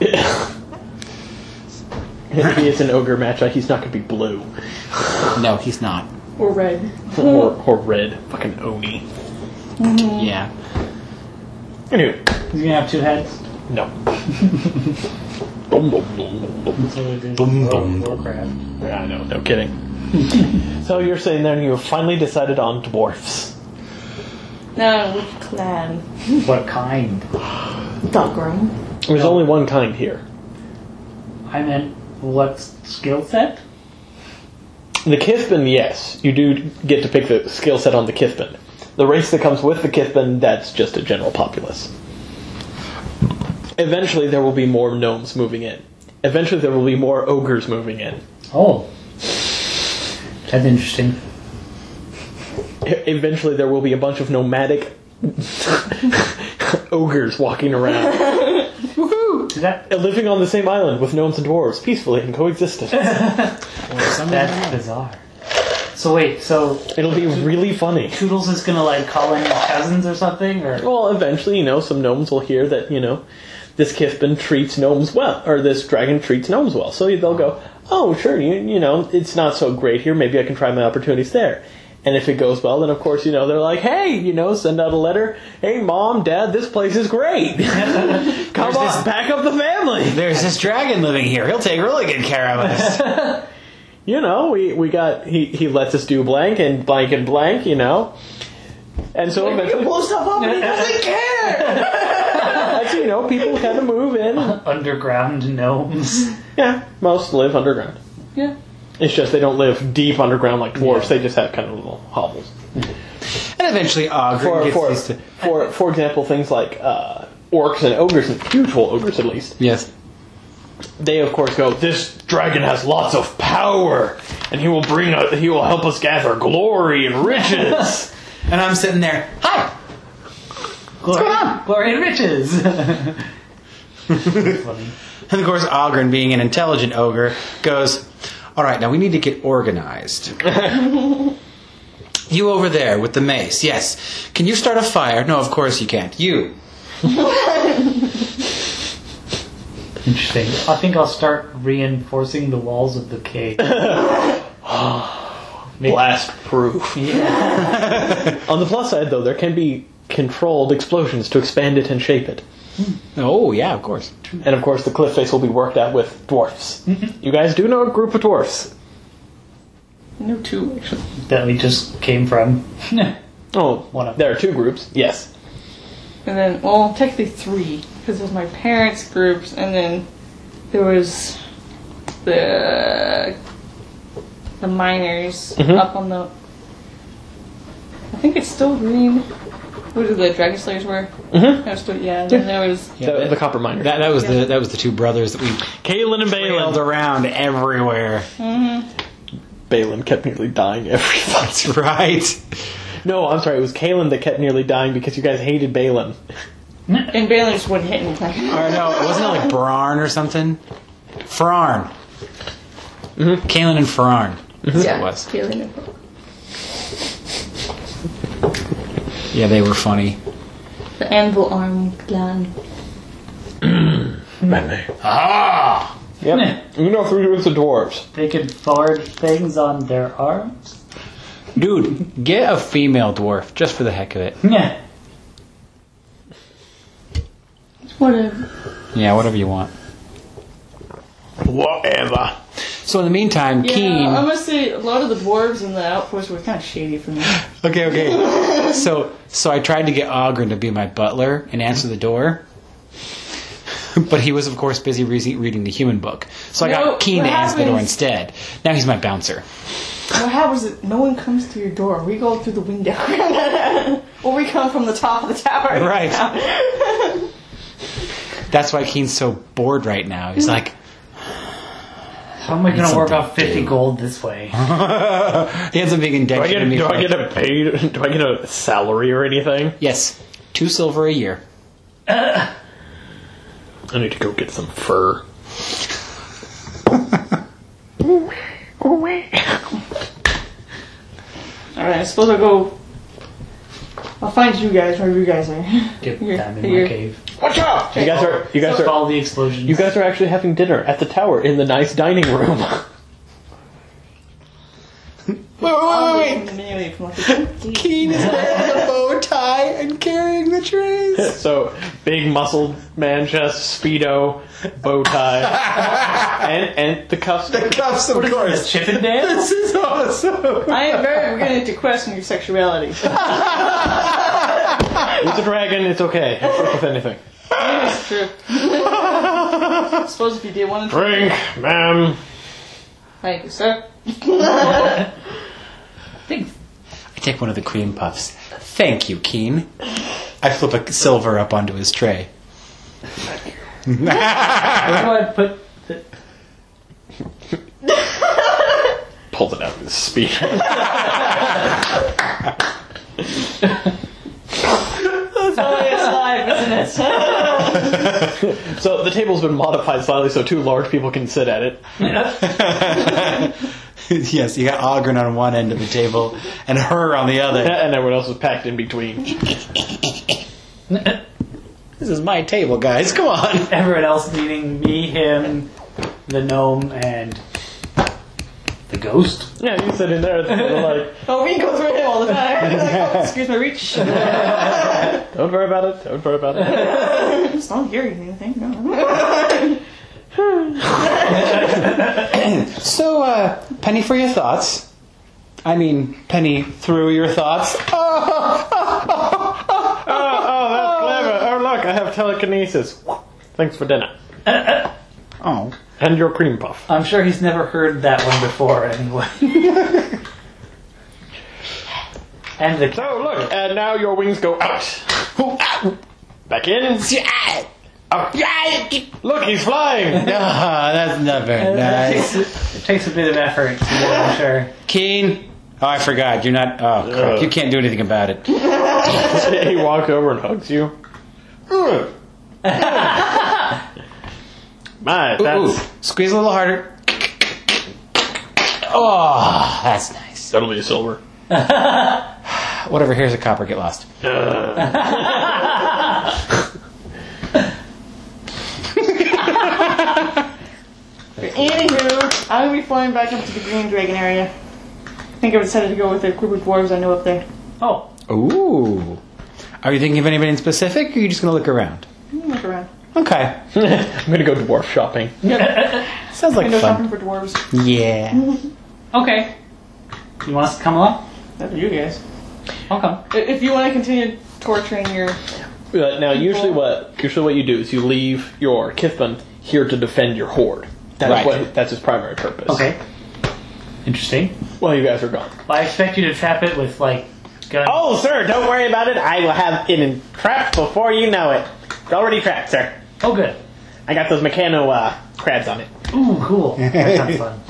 If he is an ogre match, he's not going to be blue. No, he's not. Or red. Or red. Fucking Oni. Mm-hmm. Yeah. Anyway. He's going to have two heads? No. Yeah, I know. No kidding. So you're saying then you have finally decided on dwarfs. No, which clan? What kind? Dogrum. There's only one kind here. I meant, what skill set? The Kithbin, yes. You do get to pick the skill set on the Kithbin. The race that comes with the Kithbin, that's just a general populace. Eventually there will be more gnomes moving in. Eventually there will be more ogres moving in. Oh. That's interesting. Eventually there will be a bunch of nomadic ogres walking around. Woohoo! Living on the same island with gnomes and dwarves, peacefully and coexisting. That's bizarre. So wait, so... It'll be really funny. Toodles is gonna, like, call in his cousins or something? Or? Well, eventually, some gnomes will hear that, this Kithbin treats gnomes well, or this dragon treats gnomes well. So they'll go, oh, sure, it's not so great here, maybe I can try my opportunities there. And if it goes well, then of course, they're like, hey, send out a letter. Hey, Mom, Dad, this place is great. Come on, pack up the family. There's this dragon living here. He'll take really good care of us. We got, he lets us do blank and blank and blank, And so eventually... blow stuff up and he doesn't care! So, people kind of move in. Underground gnomes. Yeah, most live underground. Yeah. It's just they don't live deep underground like dwarves. Yeah. They just have kind of little hovels. And eventually, for example, things like orcs and ogres, and huge whole ogres at least. Yes. They of course go, this dragon has lots of power, and he will help us gather glory and riches. And I'm sitting there, hi. What's going on? Glory and riches. Funny. And of course, Ogren, being an intelligent ogre, goes, all right, now we need to get organized. You over there with the mace, yes. Can you start a fire? No, of course you can't. You. Interesting. I think I'll start reinforcing the walls of the cave. Blast proof. Yeah. On the plus side, though, there can be controlled explosions to expand it and shape it. Oh, yeah, of course. And of course, the cliff face will be worked out with dwarfs. Mm-hmm. You guys do know a group of dwarfs? No, two, actually. That we just came from. There are two groups, yes. And then, well, technically three, because there's my parents' groups, and then there was the miners up on the... I think it's still green. Who did the Dragon Slayers were? Mm-hmm. And then there was the Copper Miners. That was the two brothers that we Caitlin and trailed Balin. around everywhere. Balin kept nearly dying every fight. That's right. No, I'm sorry. It was Caitlin that kept nearly dying because you guys hated Balin. and Balin just wouldn't hit anything. Or no, wasn't it like Brarn or something? Fararn. Kaelin and Fararn. That's what it was. Kaelin and Fararn. Yeah, they were funny. The Anvil Arm Clan. Ah! Yep. You know who was the dwarves. They could forge things on their arms. Dude, get a female dwarf just for the heck of it. Yeah. Whatever. Yeah, whatever you want. Whatever. So in the meantime, Yeah, Keen. I must say, a lot of the dwarves in the outpost were kind of shady for me. Okay. So I tried to get Ogren to be my butler and answer the door. But he was, of course, busy reading the human book. So I got Keen to answer the door instead. Now he's my bouncer. What happens is no one comes to your door. We go through the window. Or we come from the top of the tower. Right. That's why Keen's so bored right now. He's like, how am I going to work out 50 gold this way? He ends up being indebted to me. Do I get a salary or anything? Yes. 2 silver a year. I need to go get some fur. Alright, I suppose I'll find you guys wherever you guys are. Get them in my cave. Watch out! You guys are follow the explosions. You guys are actually having dinner at the tower in the nice dining room. Wait. Keen is wearing a bow tie and carrying the trays. So, big muscled man chest, Speedo, bow tie, and the cuffs. The cuffs, of course. Chippendale? This is awesome. I am very beginning to question your sexuality. It's a dragon, it's okay. It's work with anything. It's true. I suppose if you did want to drink, ma'am. Thank you, sir. Thanks. I take one of the cream puffs. Thank you, Keen. I flip a silver up onto his tray. Where do I put the... Pulls it out with his speed. That's only a slime, isn't it? So the table's been modified slightly so 2 large people can sit at it. Yes, you got Ogren on one end of the table and her on the other. And everyone else is packed in between. This is my table, guys. Come on. Everyone else meaning me, him, the gnome, and the ghost. Yeah, you sit in there like... Oh, we go through him all the time. Like, oh, excuse my reach. Don't worry about it. Don't worry about it. It's not hearing anything. No. So, Penny, for your thoughts. I mean, Penny, through your thoughts. Oh, that's clever. Oh, look, I have telekinesis. Thanks for dinner. Oh. And your cream puff. I'm sure he's never heard that one before, anyway. And the... So, look, and now your wings go out. Back in. Up. Look, he's flying. That's not very nice. It takes a bit of effort to do it, I'm sure. Keen. Oh, I forgot. You're not... Oh, crap. You can't do anything about it. He walks over and hugs you. My, that's... Ooh. Squeeze a little harder. Oh, that's nice. That'll be a silver. Whatever, here's a copper. Get lost. Anywho, I'm going to be flying back up to the Green Dragon area. I think I've decided to go with a group of dwarves I know up there. Oh. Ooh. Are you thinking of anybody in specific, or are you just going to look around? Look around. Okay. I'm going to go dwarf shopping. Sounds like Window shopping fun. for dwarves. Yeah. Okay. You want us to come along? That's for you guys. I'll come. If you want to continue torturing your... Now, usually what you do is you leave your Kithman here to defend your horde. That's his primary purpose. Okay. Interesting. Well, you guys are gone. Well, I expect you to trap it with, like, Oh, sir, don't worry about it. I will have it trapped before you know it. It's already trapped, sir. Oh, good. I got those mechano crabs on it. Ooh, cool. That sounds fun.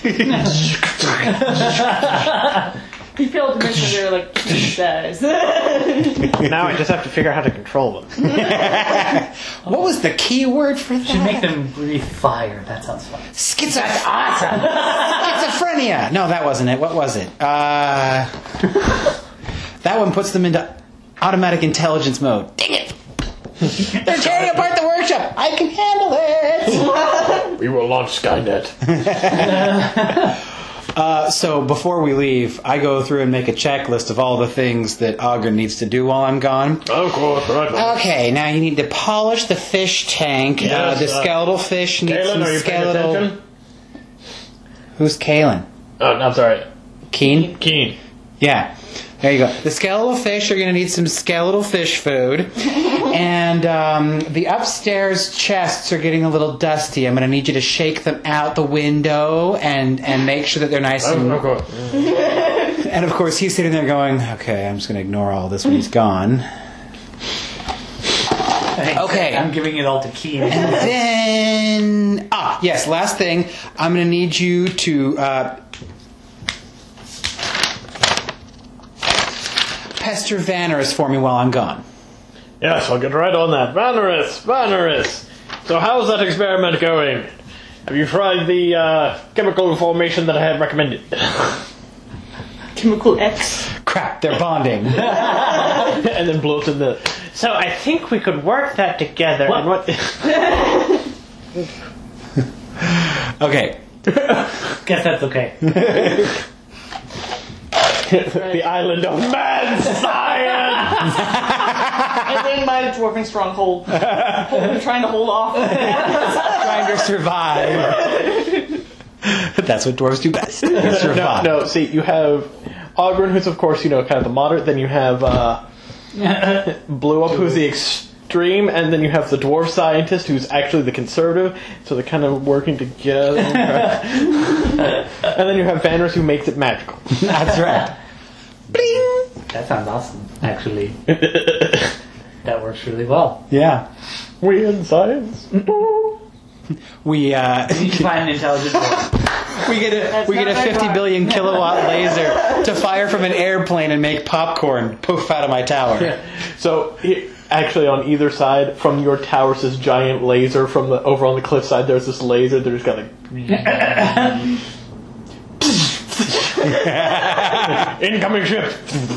He failed to mention they're like key size. Now I just have to figure out how to control them. What was the key word for that? Should make them breathe fire. That sounds fun. That's awesome. Schizophrenia. No, that wasn't it. What was it? That one puts them into automatic intelligence mode. Dang it! They're tearing apart the workshop. I can handle it. We will launch Skynet. So before we leave, I go through and make a checklist of all the things that Ogren needs to do while I'm gone. Of course, right. Okay, now you need to polish the fish tank. Yes, the skeletal fish needs Kalen, some are you paying skeletal. attention? Who's Kalen? Oh, no, I'm sorry. Keen? Keen. Yeah. There you go. The skeletal fish are going to need some skeletal fish food. And the upstairs chests are getting a little dusty. I'm going to need you to shake them out the window and make sure that they're nice and... And of course, he's sitting there going, okay, I'm just going to ignore all this when he's gone. Okay. I'm giving it all to Keen. And then... yes, last thing. I'm going to need you to... pester Vanneris for me while I'm gone. Yes, I'll get right on that. Vanneris! So how's that experiment going? Have you tried the chemical formation that I had recommended? Chemical X. Crap, they're bonding. And then blow up in the... So I think we could work that together. What? And what... Okay. Guess that's okay. The island of mad science! And then my dwarven stronghold. Trying to hold off. Trying to survive. That's what dwarves do best. Survive. No, see, you have Ogren, who's of course, kind of the moderate, then you have Blew Up, who's the extreme, and then you have the dwarf scientist, who's actually the conservative, so they're kind of working together. And then you have Vanneris, who makes it magical. That's right. Bling! That sounds awesome, actually. That works really well. Yeah. We in science. We need to find an intelligent we get a 50 billion kilowatt laser to fire from an airplane and make popcorn poof out of my tower. Yeah. So actually, on either side from your tower, is this giant laser. From the over on the cliffside, there's this laser. They're just got like incoming ship.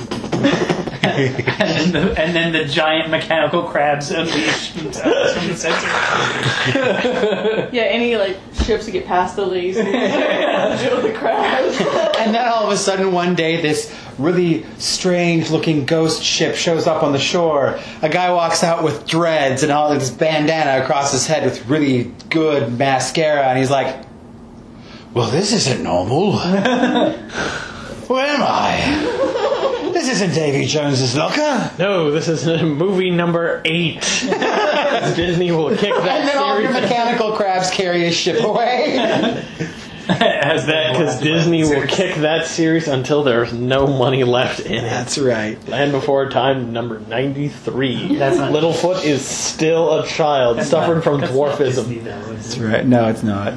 and then the giant mechanical crabs unleash themselves from the center. Yeah, any ships that get past the laser. The crabs. And then all of a sudden one day this really strange looking ghost ship shows up on the shore. A guy walks out with dreads and all this bandana across his head with really good mascara, and he's like, well, this isn't normal. Where am I? This isn't Davy Jones's locker. No, this is movie number 8. Disney will kick that and then all your mechanical crabs carry his ship away. Because Disney will kick that series until there's no money left in it. That's right. Land Before Time number 93. That's not Littlefoot is still a child, suffering from dwarfism. That's right. No, it's not.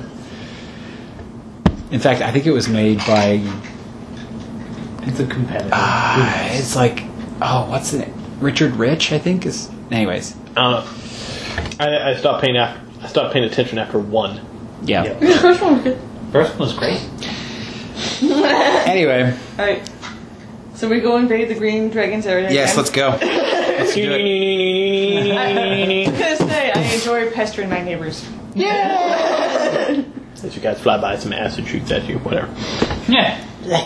In fact, I think it was made by... It's a competitor. It's like... Oh, what's the name? Richard Rich, I think is... Anyways. I stopped paying attention after 1. Yeah. The first one was good. First one was great. Anyway. Alright. So we go invade the green dragon's area. Yes, again. let's go. Let's do it. I'm gonna say I enjoy pestering my neighbors. Yeah. As you guys fly by, some acid shoots at you, whatever. Yeah.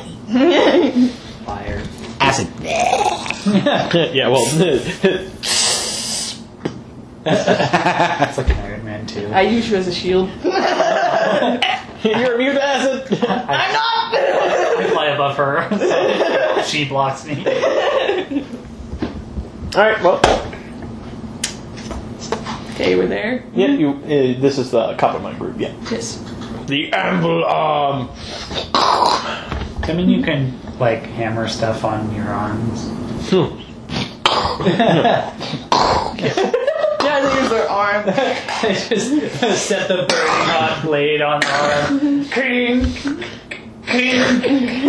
Fire. Acid. Yeah, well. It's like Iron Man 2. I use you as a shield. You're immune to acid. I'm not! I fly above her. She blocks me. Alright, well. Okay, we're there. Yeah, you. This is the Coppermine group, yeah. Yes. The Amble Arm. I mean, you can, like, hammer stuff on your arms. Yeah, they use their arm. Just set the burning hot blade on the arm. Cling! Cling!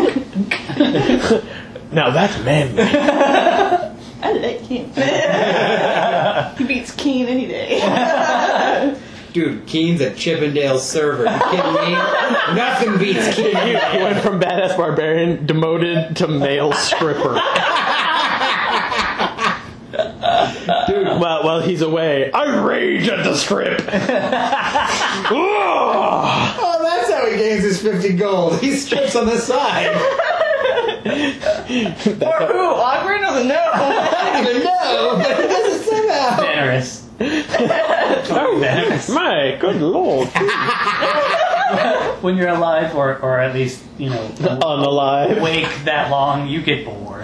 Now that's manly. I like Keen. He beats Keen any day. Dude, Keen's a Chippendale server. You kidding me? Nothing beats Keen. You went from badass barbarian demoted to male stripper. Dude, while he's away, I rage at the strip. Oh, that's how he gains his 50 gold. He strips on the side. Or who? Awkward doesn't know. I don't even know, but it doesn't say that. Generous. My good lord. When you're alive, or at least, you know, unalive, wake that long, you get bored.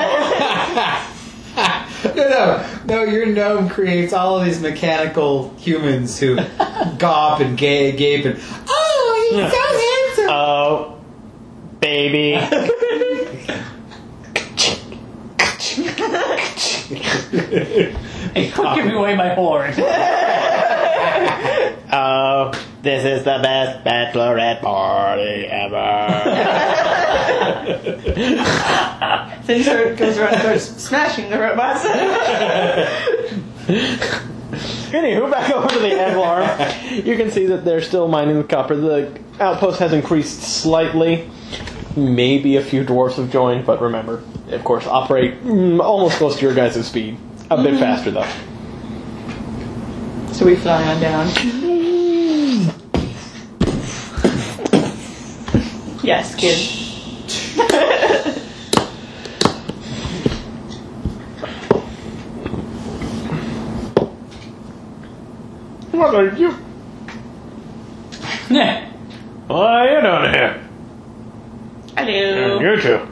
No, your gnome creates all of these mechanical humans who gawp and gape and, oh, he's so handsome. Oh, baby. Hey, don't give me away my horn. Oh, this is the best bachelorette party ever. Then he goes around and starts smashing the robots. Anywho, back over to the Evlar. You can see that they're still mining the copper. The outpost has increased slightly. Maybe a few dwarves have joined, but remember, of course, operate almost close to your guys' speed. A bit faster, though. So we fly on down. Yes, kid. What are you? Yeah. What are you doing here? Hello. And you two.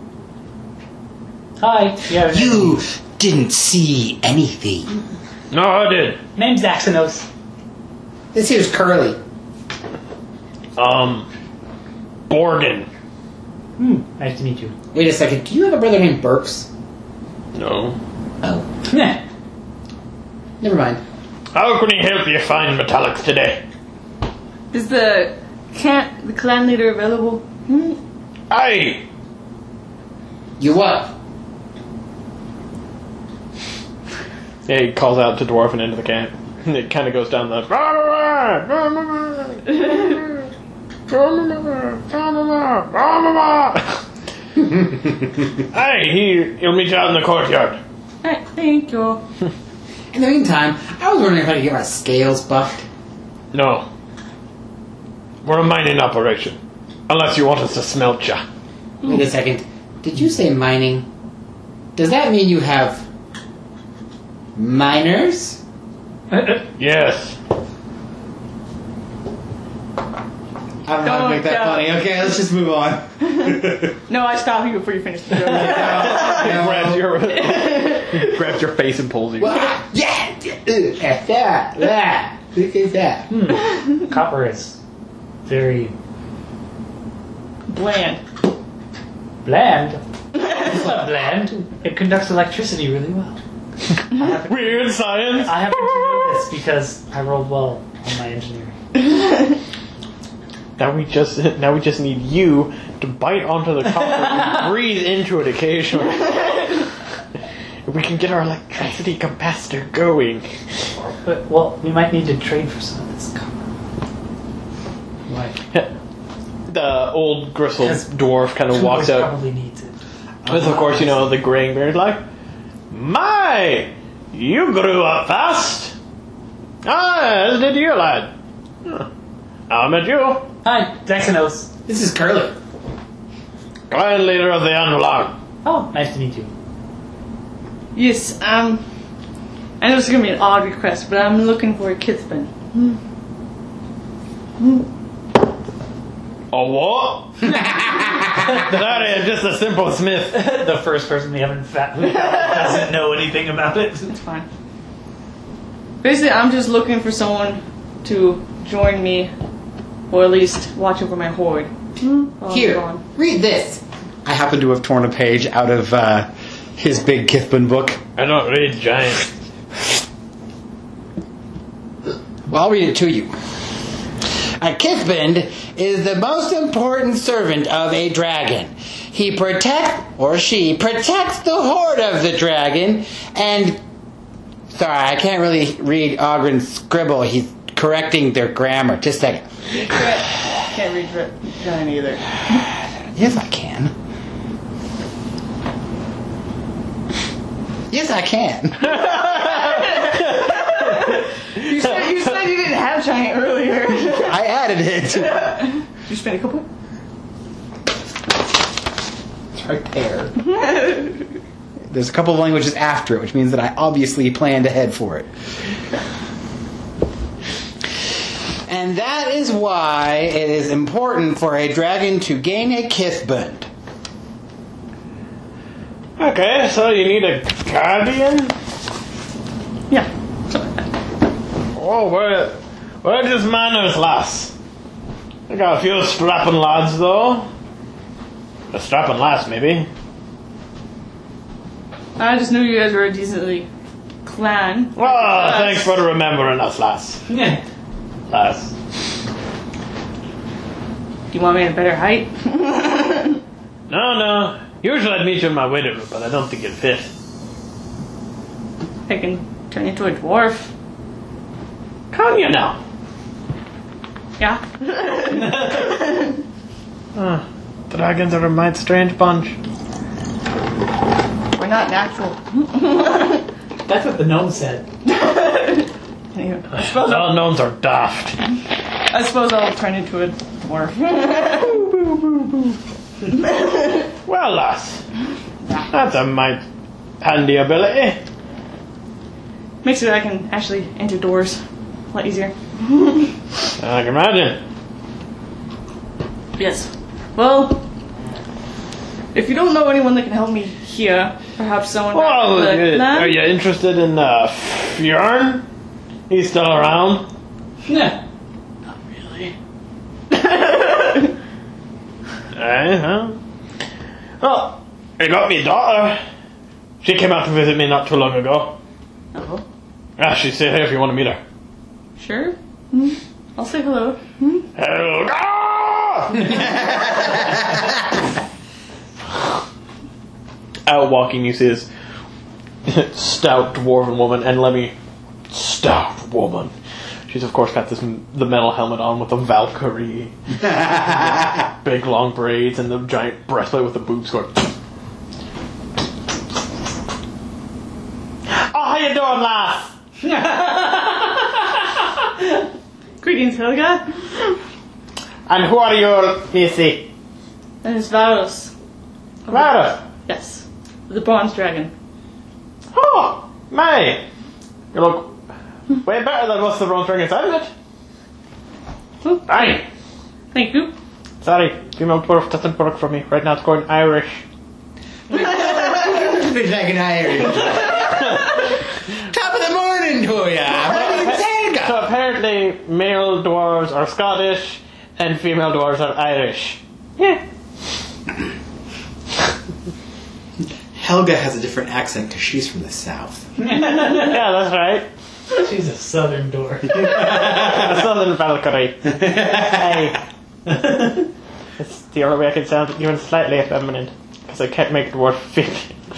Hi. You didn't see anything. No, I did. Name's Axanos. This here's Curly. Borgin. Nice to meet you. Wait a second. Do you have a brother named Burks? No. Oh. Nah. Never mind. How can he help you find metallics today? Is the clan leader available? Aye. You what? Yeah, he calls out to Dwarf and into the camp. It kind of goes down the... Hey, he'll meet you out in the courtyard. Alright, thank you. In the meantime, I was wondering if I could get my scales buffed. No. We're a mining operation. Unless you want us to smelt ya. Wait a second. Did you say mining? Does that mean you have miners? Yes. I don't know how to make that funny. Okay, let's just move on. No, I stopped you before you finished the joke. Grabs your face and pulls you. Yeah! That! Look at that. Copper is very Bland. bland. It's not bland. It conducts electricity really well. Weird science. I happen to know this because I rolled well on my engineering. Now we just need you to bite onto the copper and breathe into it occasionally. We can get our electricity capacitor going. But, well, we might need to trade for some of this copper. Why? The old gristle dwarf kind of walks Tumbler out. Probably needs it. With, of course, the graying beard, like, my, you grew up fast. Ah, as did you, lad. I met you. Hi, Dexanos. This is Curly. Clan leader of the Unlock. Oh, nice to meet you. Yes, I know this is going to be an odd request, but I'm looking for a kidspin. A what? That is just a simple smith. The first person we haven't who doesn't know anything about it. It's fine. Basically, I'm just looking for someone to join me Or at least watch over my horde. while I'm Here, gone. read this. I happen to have torn a page out of his big Kithbun book. I don't read giant. Well, I'll read it to you. A Kithbund is the most important servant of a dragon. He she protects the horde of the dragon, and... Sorry, I can't really read Ogren's scribble. He's correcting their grammar. Just a second. Can't read giant either. Yes, I can. Yes, I can. You said you didn't have giant earlier. I added it. Did you spend a couple? It's right there. There's a couple of languages after it, which means that I obviously planned ahead for it. And that is why it is important for a dragon to gain a Kithbund. Okay, so you need a guardian? Yeah. Oh, where does manners, lass? I got a few strapping lads, though. A strapping lass, maybe. I just knew you guys were a decently clan. Oh, thanks for remembering us, lass. Yeah. Lass. Do you want me at a better height? No. Usually I'd meet you in my widow room, but I don't think it'd fit. I can turn into a dwarf. Can you now? Yeah. Dragons are a mighty strange bunch. We're not natural. That's what the gnome said. Anyway, All gnomes are daft. I suppose I'll turn into a dwarf. Well, lass, that's a mighty handy ability. Makes it so I can actually enter doors a lot easier. I can imagine. Yes. Well, if you don't know anyone that can help me here, perhaps someone. Well, are you interested in Fjorn? He's still around. Yeah. Not really. Well, I got me daughter. She came out to visit me not too long ago. Oh. She's still here if you want to meet her. Sure. I'll say hello. Helga! Out walking, you see this stout dwarven woman, and stout woman. She's of course got the metal helmet on with the Valkyrie, big long braids, and the giant breastplate with the boobs going. Oh, how you doing, lass? Greetings, Helga. And who are you, Missy? My name is Varus. Varus? Yes. The bronze dragon. Oh, May! You look way better than most of the bronze dragons I've met. Aye. Thank you. Sorry, female dwarf doesn't work for me. Right now it's going Irish. Big dragon Irish. Top of the morning to ya. My name's Helga. So apparently male dwarves are Scottish and female dwarves are Irish. Yeah. Helga has a different accent because she's from the south. Yeah, that's right. She's a southern dwarf. A southern Valkyrie. Hey. It's the only way I can sound even slightly effeminate because I can't make dwarf fit.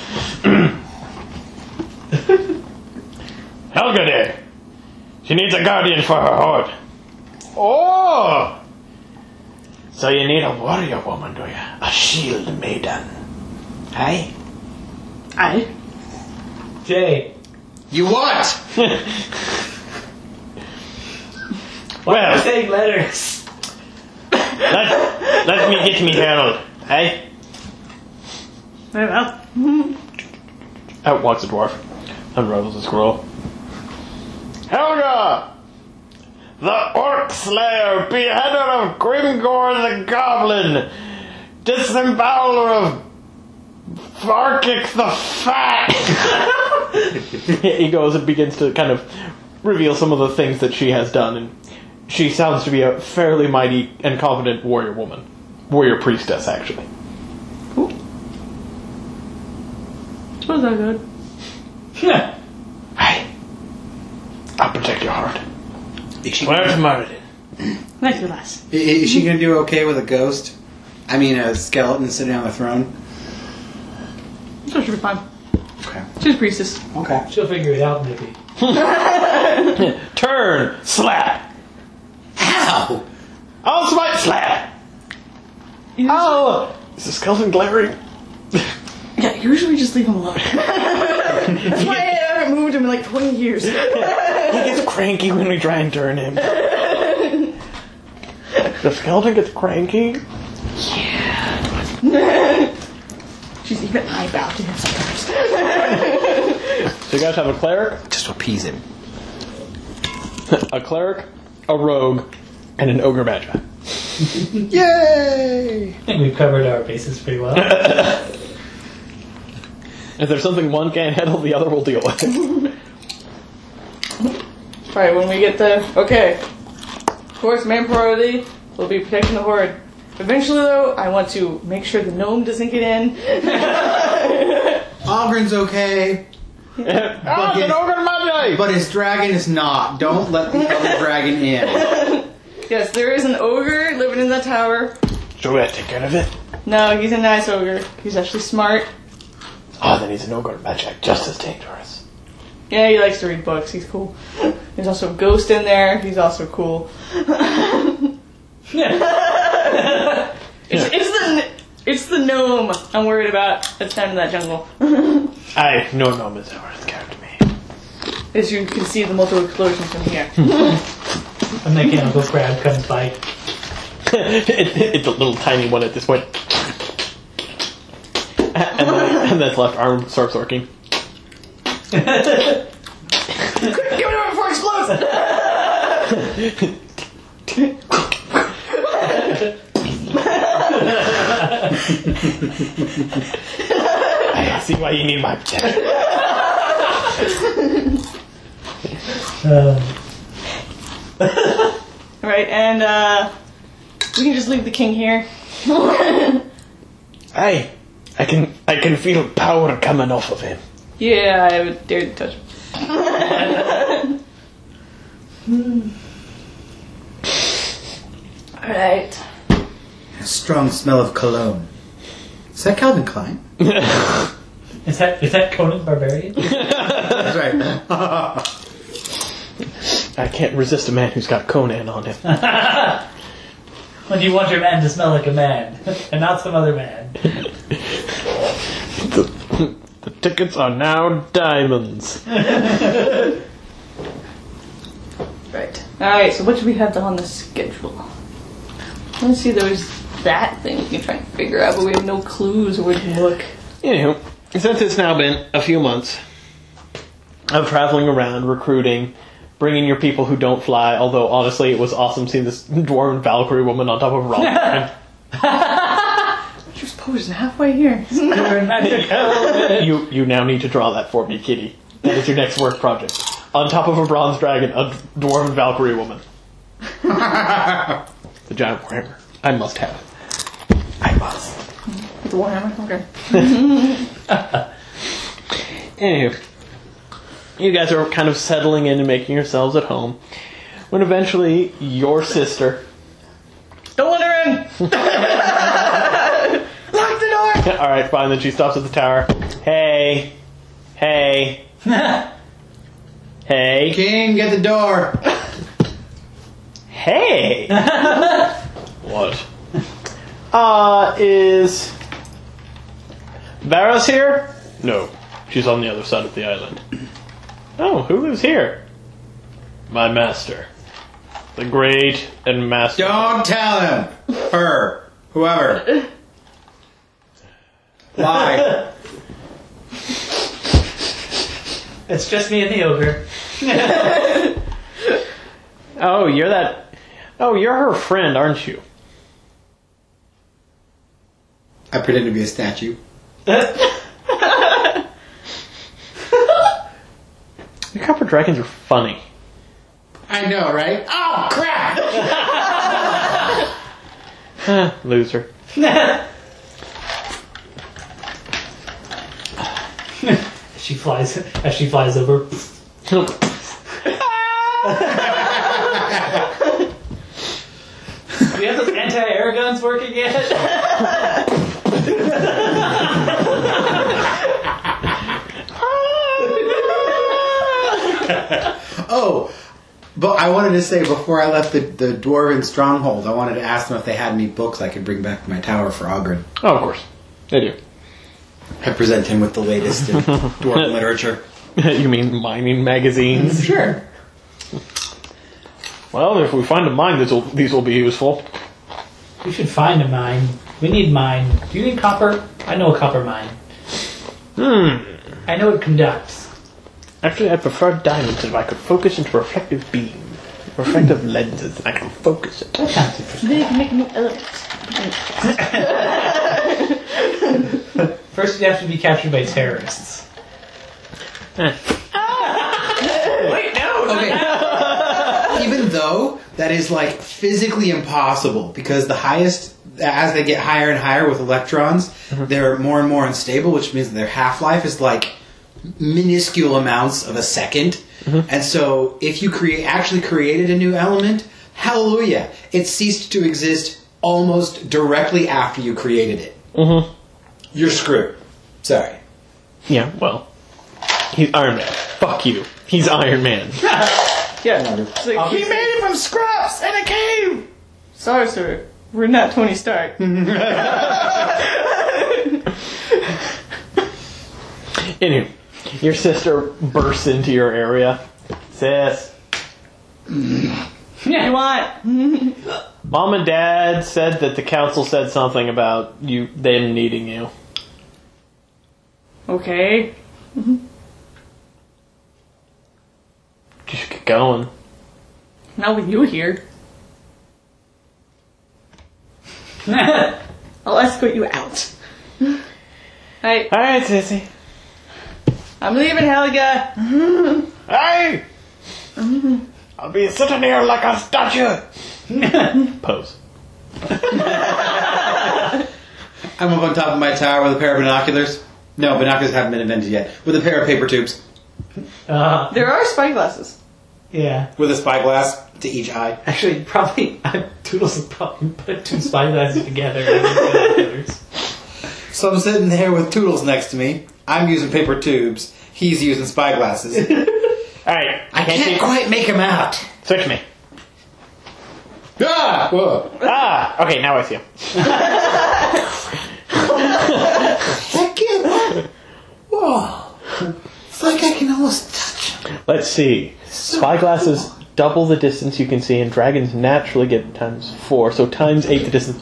Helga there. She needs a guardian for her horde. Oh! So you need a warrior woman, do you? A shield maiden. Aye? Aye. Jay. You what? Well, saying letters. let me get me herald. Aye? Very well. Out walks a dwarf. Unravels a scroll. Helga! The Orc Slayer, beheader of Grimgor the Goblin, disemboweler of Varkic the Fat! He goes and begins to kind of reveal some of the things that she has done, and She sounds to be a fairly mighty and competent warrior woman. Warrior priestess, actually. Cool. Was that good? Yeah. Hey. I'll protect your heart. Where's Martin? Thank you, lass. Is she gonna do okay with a ghost? I mean, a skeleton sitting on the throne? So she'll be fine. Okay. She's a priestess. Okay. She'll figure it out, maybe. Turn! Slap! Ow! Oh, smite! Slap! Oh! Is the skeleton glaring? Yeah, usually just leave him alone. That's why I haven't moved him in like 20 years. He gets cranky when we try and turn him. The skeleton gets cranky? Yeah. Jeez, even I bow to him sometimes. So you guys have a cleric? Just appease him. A cleric, a rogue, and an ogre magi. Yay! I think we've covered our bases pretty well. If there's something one can't handle, the other will deal with it. Alright, when we get the... Okay. Of course, main priority will be protecting the horde. Eventually, though, I want to make sure the gnome doesn't get in. Ogren's okay. But his dragon is not. Don't let the other dragon in. Yes, there is an ogre living in that tower. Should we take care of it? No, he's a nice ogre. He's actually smart. Oh, then he's an ogre magic, just as dangerous. Yeah, he likes to read books. He's cool. There's also a ghost in there. He's also cool. It's the gnome I'm worried about that's down in that jungle. No gnome is ever scared to me. As you can see the multiple explosions from here. And the cannibal crab comes by. It's a little tiny one at this point. And that's left arm starts working. Give it away before it explodes! I see why you need my protection. Right, and we can just leave the king here. Hey, I can feel power coming off of him. Yeah, I would dare to touch him. Alright. A strong smell of cologne. Is that Calvin Klein? Is that Conan Barbarian? That's right. I can't resist a man who's got Conan on him. When you want your man to smell like a man, and not some other man. The tickets are now diamonds. Right. Alright, so what do we have on the schedule? Let's see, there was that thing we can try and figure out, but we have no clues or where to look. Anywho, since it's now been a few months of traveling around, recruiting, bringing your people who don't fly, although honestly it was awesome seeing this dwarven Valkyrie woman on top of a rock. She was posing halfway here. You now need to draw that for me, Kitty. That is your next work project. On top of a bronze dragon, a dwarven Valkyrie woman. The giant warhammer. I must have it. I must. The warhammer? Okay. Anywho, you guys are kind of settling in and making yourselves at home, when eventually your sister... Don't let her in! Lock the door! Alright, fine, then she stops at the tower. Hey. Hey. Hey. King, get the door. Hey. What? Is Varus here? No, she's on the other side of the island. Oh, who is here? My master. The great and master... Don't tell him! Her. Whoever. Lie. It's just me and the ogre. Oh, you're that... Oh, you're her friend, aren't you? I pretend to be a statue. Your copper dragons are funny. I know, right? Oh, crap! Loser. As she flies over. Do you have those anti-air guns working yet? Oh, but I wanted to say before I left the Dwarven Stronghold, I wanted to ask them if they had any books I could bring back to my tower for Ogren. Oh, of course. They do. I present him with the latest in Dwarven literature. You mean mining magazines? Sure. Well, if we find a mine, these will be useful. We should find a mine. We need mine. Do you need copper? I know a copper mine. I know it conducts. Actually, I prefer diamonds if I could focus into reflective beam. Reflective lenses, and I can focus it. That sounds interesting. They can make new elements. First, you have to be captured by terrorists. Wait, no! Okay. Even though that is like physically impossible, because as they get higher and higher with electrons, they're more and more unstable, which means their half-life is like minuscule amounts of a second. And so if you actually created a new element, hallelujah, it ceased to exist almost directly after you created it. You're screwed. Sorry. Yeah, well, he's Iron Man. Fuck you. He's Iron Man. Yeah. It's like, he made it from scraps in a cave! Sorry, sir. We're not Tony Stark. Anyway, your sister bursts into your area. Sis. You want? Mom and Dad said that the council said something about them needing you. Okay. You should get going. Not with you here. I'll escort you out. Alright, Sissy. I'm leaving, Helga. Hey! I'll be sitting here like a statue. Pose. I'm up on top of my tower with a pair of binoculars. No, binoculars haven't been invented yet. With a pair of paper tubes. There are spyglasses. Yeah. With a spyglass to each eye. Actually, probably Toodles would probably put two spyglasses together. And so I'm sitting there with Toodles next to me. I'm using paper tubes. He's using spyglasses. Alright. I can't quite make him out. Switch me. Ah! Whoa. Ah! Okay, now I see him. Heck yeah! Whoa. It's like I can almost touch him. Let's see. Spyglasses double the distance you can see, and dragons naturally get ×4, so ×8 the distance.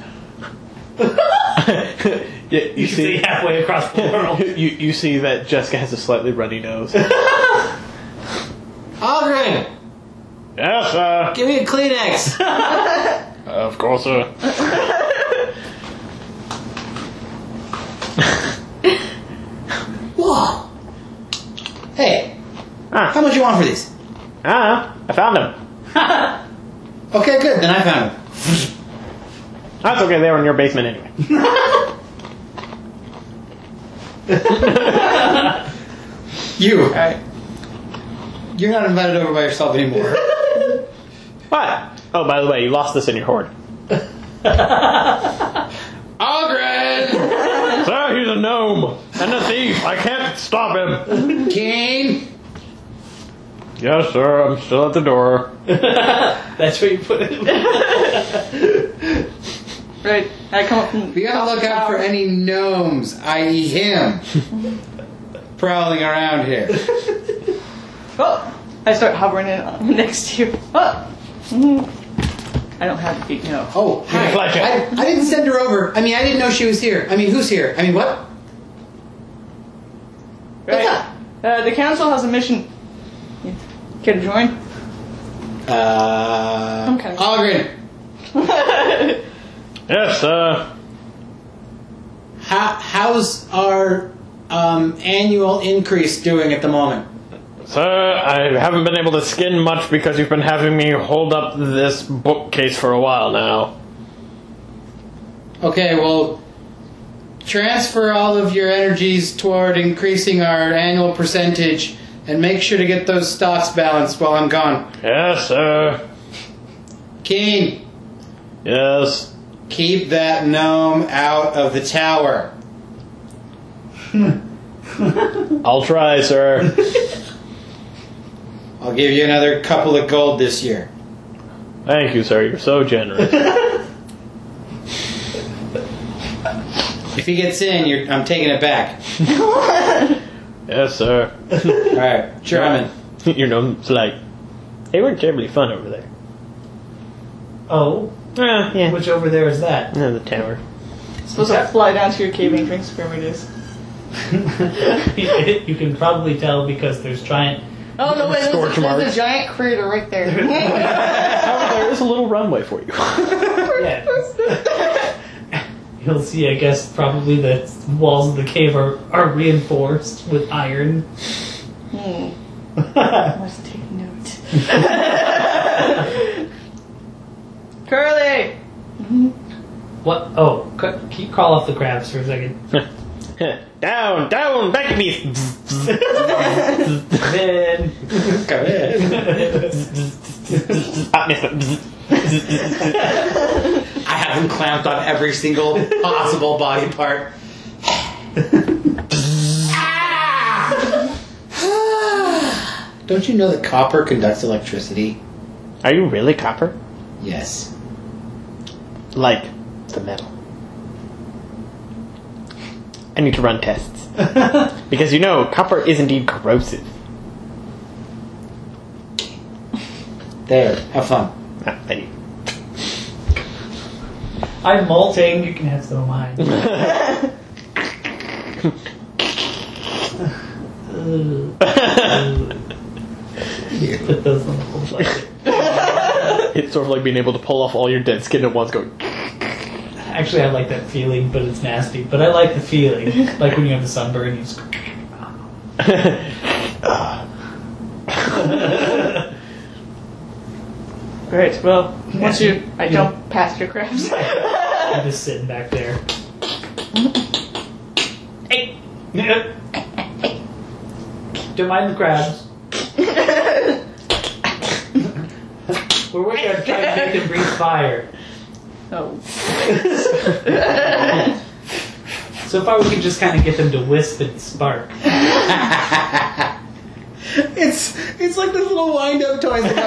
you see halfway across the world. You see that Jessica has a slightly runny nose. Aldrin! Yes, sir. Give me a Kleenex. Of course, sir. Whoa. Hey. How much you want for these? I found him. Okay, good. Then I found him. That's okay. They were in your basement anyway. You. Alright. You're not invited over by yourself anymore. What? Oh, by the way, you lost this in your hoard. Ogren! Sir, he's a gnome and a thief. I can't stop him. Kane? Yes, sir. I'm still at the door. That's where you put it. Right. I come up from... We gotta look out for any gnomes, i.e. him, prowling around here. Oh! I start hovering in next to you. Oh! I don't have to be, Oh, hi. I didn't send her over. I didn't know she was here. Who's here? What? Right. The council has a mission. Care to join? Okay. Ogren. Yes, How's our annual increase doing at the moment? Sir, I haven't been able to skin much because you've been having me hold up this bookcase for a while now. Okay, well, transfer all of your energies toward increasing our annual percentage and make sure to get those stocks balanced while I'm gone. Yes, sir. Keen. Yes. Keep that gnome out of the tower. I'll try, sir. I'll give you another couple of gold this year. Thank you, sir. You're so generous. If he gets in, I'm taking it back. Yes, sir. Alright, German. Your gnome's like, they weren't terribly fun over there. Oh? Yeah. Which over there is that? No, the tower. Supposed to fly down to your cave and drink skirmishes. You can probably tell because there's giant... Oh, no, wait, there's a giant crater right there. There is a little runway for you. Yeah. You'll see, I guess, probably the walls of the cave are reinforced with iron. I must take note. Curly! What? Oh, keep crawl off the crabs for a second. Down, back at me. Then Come in. I have him clamped on every single possible body part. Don't you know that copper conducts electricity? Are you really copper? Yes. Like the metal. I need to run tests. Because you know, copper is indeed corrosive. There, have fun. Ah, thank you. I'm molting. You can have some of mine. It doesn't look like it. It's sort of like being able to pull off all your dead skin at once going... Actually, I like that feeling, but it's nasty. But I like the feeling. Like when you have a sunburn, you just... Great, well, once I jump past your crabs. I'm just sitting back there. Hey! Don't mind the crabs. We're working on trying to make them breathe fire. Oh. So far, we can just kind of get them to wisp and spark. It's like those little wind-up toys that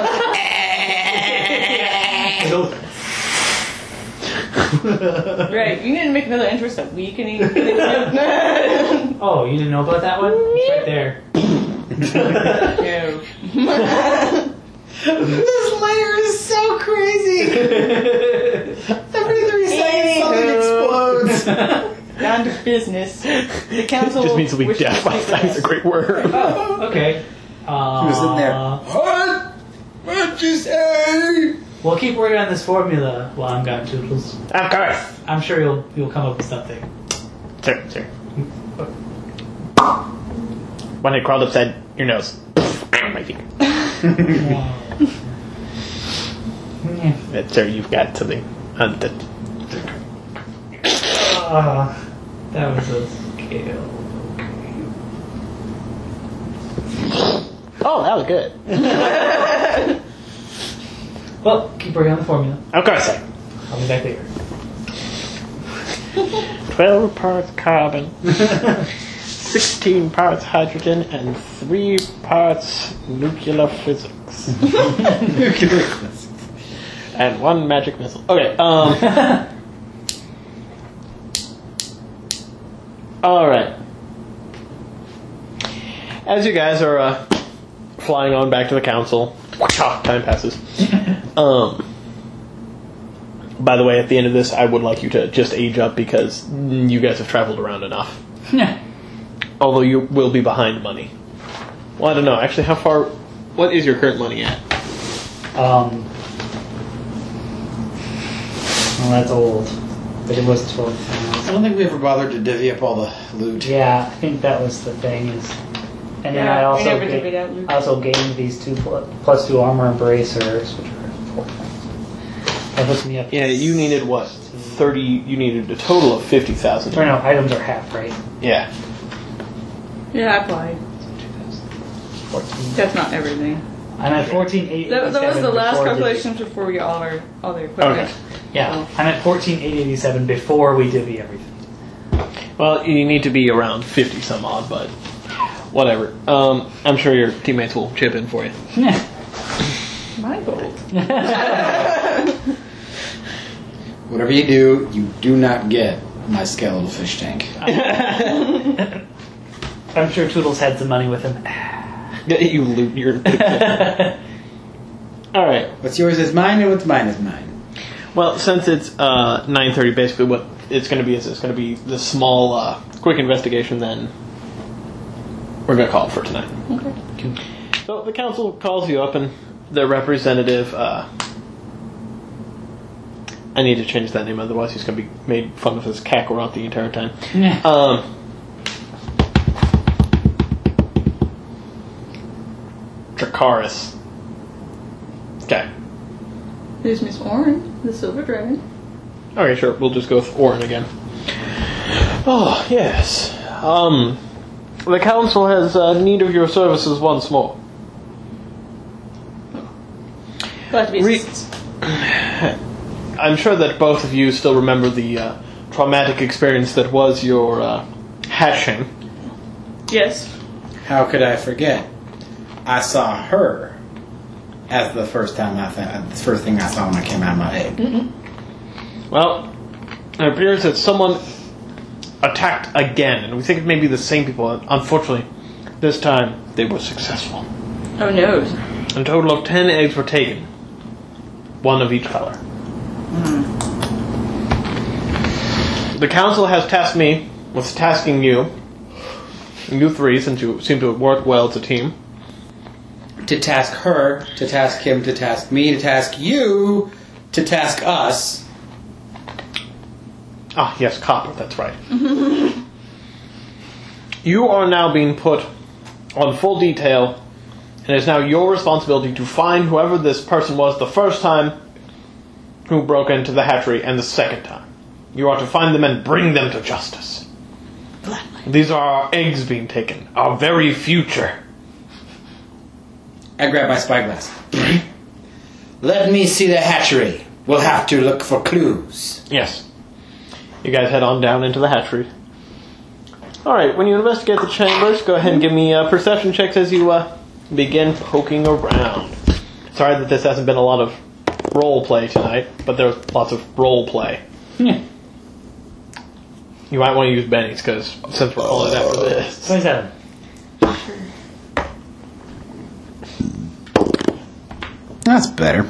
Right, you need to make another interest of weakening. Oh, you didn't know about that one? It's right there. This layer is so crazy. Every 3 seconds something explodes. Down to business. The council just means to be deaf. That's a great word. Oh, okay. He was in there. What? What'd you say? We'll keep working on this formula while I'm gone, Toodles. Of course. I'm sure you'll come up with something. Sir. When it crawled upside your nose. My finger. Sir, you've got something on the... That was a scale. Oh, that was good. Well, keep working on the formula. Of course, sir. I'll be back later. 12 parts carbon, 16 parts hydrogen, and 3 parts nuclear physics. Nuclear physics. And 1 magic missile. Okay, Alright. As you guys are flying on back to the council, time passes. By the way, at the end of this, I would like you to just age up because you guys have traveled around enough. Although you will be behind money. Well, I don't know. Actually, how far... What is your current money at? Well, that's old. But it was 12. I don't think we ever bothered to divvy up all the loot. Yeah, I think that was the thing is... And then I also gained these 2 plus 2 armor and bracers, which are 4 points. That puts me up. Yeah, you needed what? 30. You needed a total of 50,000. Or no, items are half, right? Yeah. Yeah, I applied. 14. That's not everything. I'm at 14,887. That was the last before calculation before we got all the equipment. Okay. Yeah, I'm at 14,887 before we divvy everything. Well, you need to be around 50 some odd, but whatever. I'm sure your teammates will chip in for you. My gold. Whatever you do not get my skeletal fish tank. I'm sure Toodles had some money with him. You loot your... Alright. What's yours is mine, and what's mine is mine. Well, since it's 9:30, basically what it's going to be is it's going to be the small, quick investigation, then we're going to call it for tonight. Okay. So the council calls you up, and their representative... I need to change that name, otherwise he's going to be made fun of as Kakarot the entire time. Dracaris. Okay. There's Miss Orin, the Silver Dragon. Okay, sure. We'll just go with Orin again. Oh, yes. The council has need of your services once more. Glad to be assistance. I'm sure that both of you still remember the traumatic experience that was your hatching. Yes. How could I forget? I saw her as the first thing I saw when I came out of my egg. Mm-hmm. Well, it appears that someone attacked again, and we think it may be the same people. Unfortunately, this time they were successful. Oh no. A total of 10 eggs were taken. 1 of each color. The council has tasked me with tasking you three, since you seem to have worked well as a team. To task her, to task him, to task me, to task you, to task us. Ah, yes, Copper, that's right. You are now being put on full detail, and it is now your responsibility to find whoever this person was the first time who broke into the hatchery, and the second time. You are to find them and bring them to justice. These are our eggs being taken, our very future. I grab my spyglass. Let me see the hatchery. We'll have to look for clues. Yes. You guys head on down into the hatchery. Alright, when you investigate the chambers, go ahead and give me perception checks as you begin poking around. Sorry that this hasn't been a lot of role play tonight, but there's lots of role play. You might want to use Benny's, because since we're calling it after this. 27. That's better.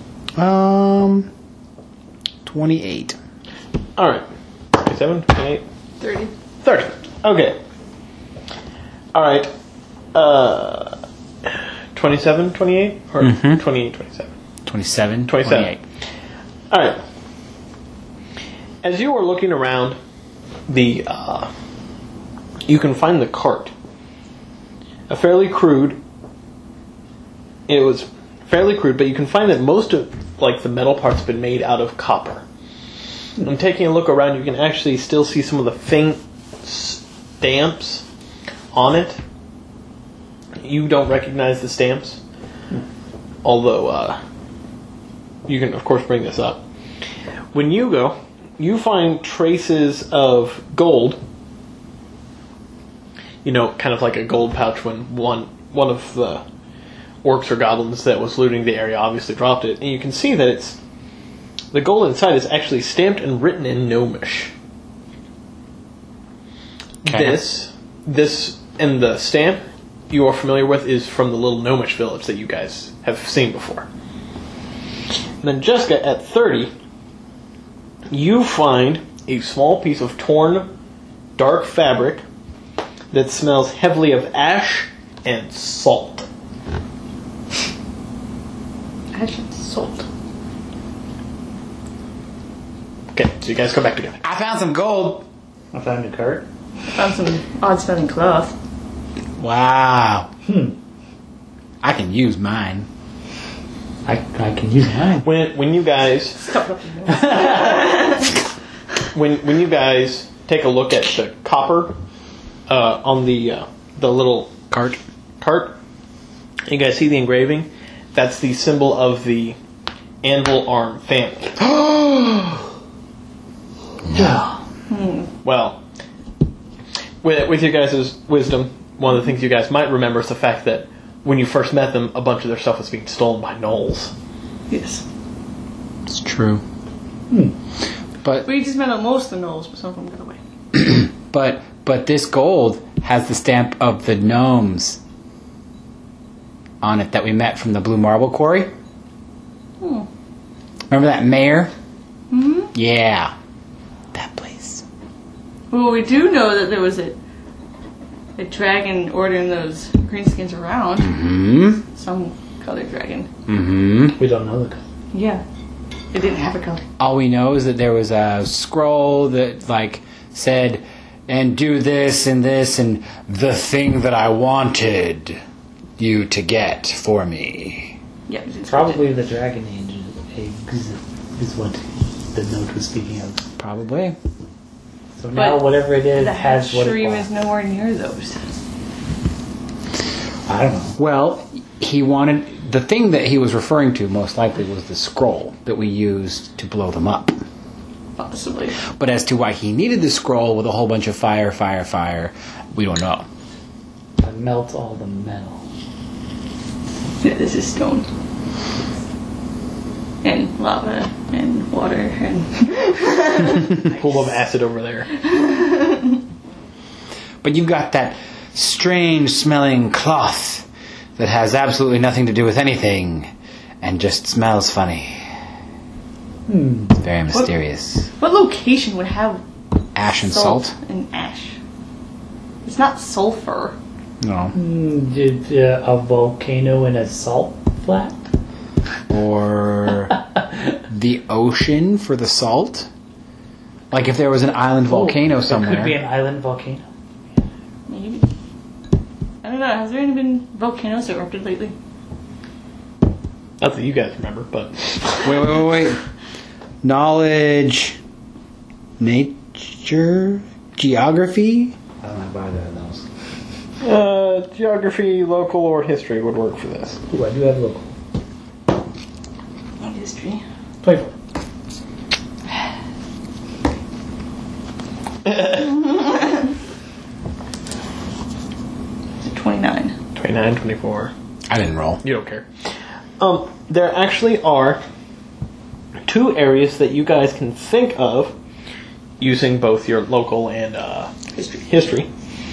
28. Alright. 27, 28? 30. 30. Okay. Alright. 27, 28? Or 28, 27? 27, 27. 28. Alright. As you are looking around, you can find the cart. It was fairly crude, but you can find that most of the metal parts have been made out of copper. And taking a look around, you can actually still see some of the faint stamps on it. You don't recognize the stamps, although you can, of course, bring this up. When you go, you find traces of gold. Kind of like a gold pouch when one of the orcs or goblins that was looting the area obviously dropped it. And you can see that the gold inside is actually stamped and written in Gnomish. Okay. This and the stamp you are familiar with is from the little Gnomish village that you guys have seen before. And then Jessica, at 30, you find a small piece of torn, dark fabric that smells heavily of ash and salt. Ash and salt. Okay, so you guys come back together. I found some gold. I found a cart. I found some odd smelling cloth. Wow. I can use mine. I can use mine. When you guys when you guys take a look at the copper on the little Cart. you guys see the engraving. That's the symbol of the Anvil Arm family. No. Well, with your guys' wisdom, one of the things you guys might remember is the fact that when you first met them, a bunch of their stuff was being stolen by gnolls. Yes. It's true. But We just met on most of the gnolls, but some of them got away. but this gold has the stamp of the gnomes on it that we met from the Blue Marble Quarry. Remember that mayor? Mm-hmm. Yeah. That place. Well, we do know that there was a dragon ordering those greenskins around. Mm-hmm. Some colored dragon. Mm-hmm. We don't know the color. Yeah. It didn't have a color. All we know is that there was a scroll that, like, said, and do this and this and the thing that I wanted you to get for me. Yeah. Probably the dragon eggs is what the note was speaking of. Probably. So now whatever it is the has what it stream wants. is nowhere near those. I don't know. Well, he wanted... The thing that he was referring to most likely was the scroll that we used to blow them up. Possibly. But as to why he needed the scroll with a whole bunch of fire, we don't know. I melt all the metal. Yeah, this is stone. And lava and water and Pool of acid over there. But you've got that strange smelling cloth that has absolutely nothing to do with anything and just smells funny. It's very mysterious. What location would have Ash and salt? and ash? It's not sulfur. No. A volcano in a salt flat? Or the ocean for the salt? Like if there was an island volcano somewhere. There could be an island volcano. Maybe. I don't know. Has there any been volcanoes that erupted lately? Not that you guys remember, but... Wait. Knowledge, nature, geography? I don't have either of those. Geography, local, or history would work for this. Ooh, I do have local. Not history. Playful. 29. 29, 24. I didn't roll. You don't care. There actually are two areas that you guys can think of using both your local and history.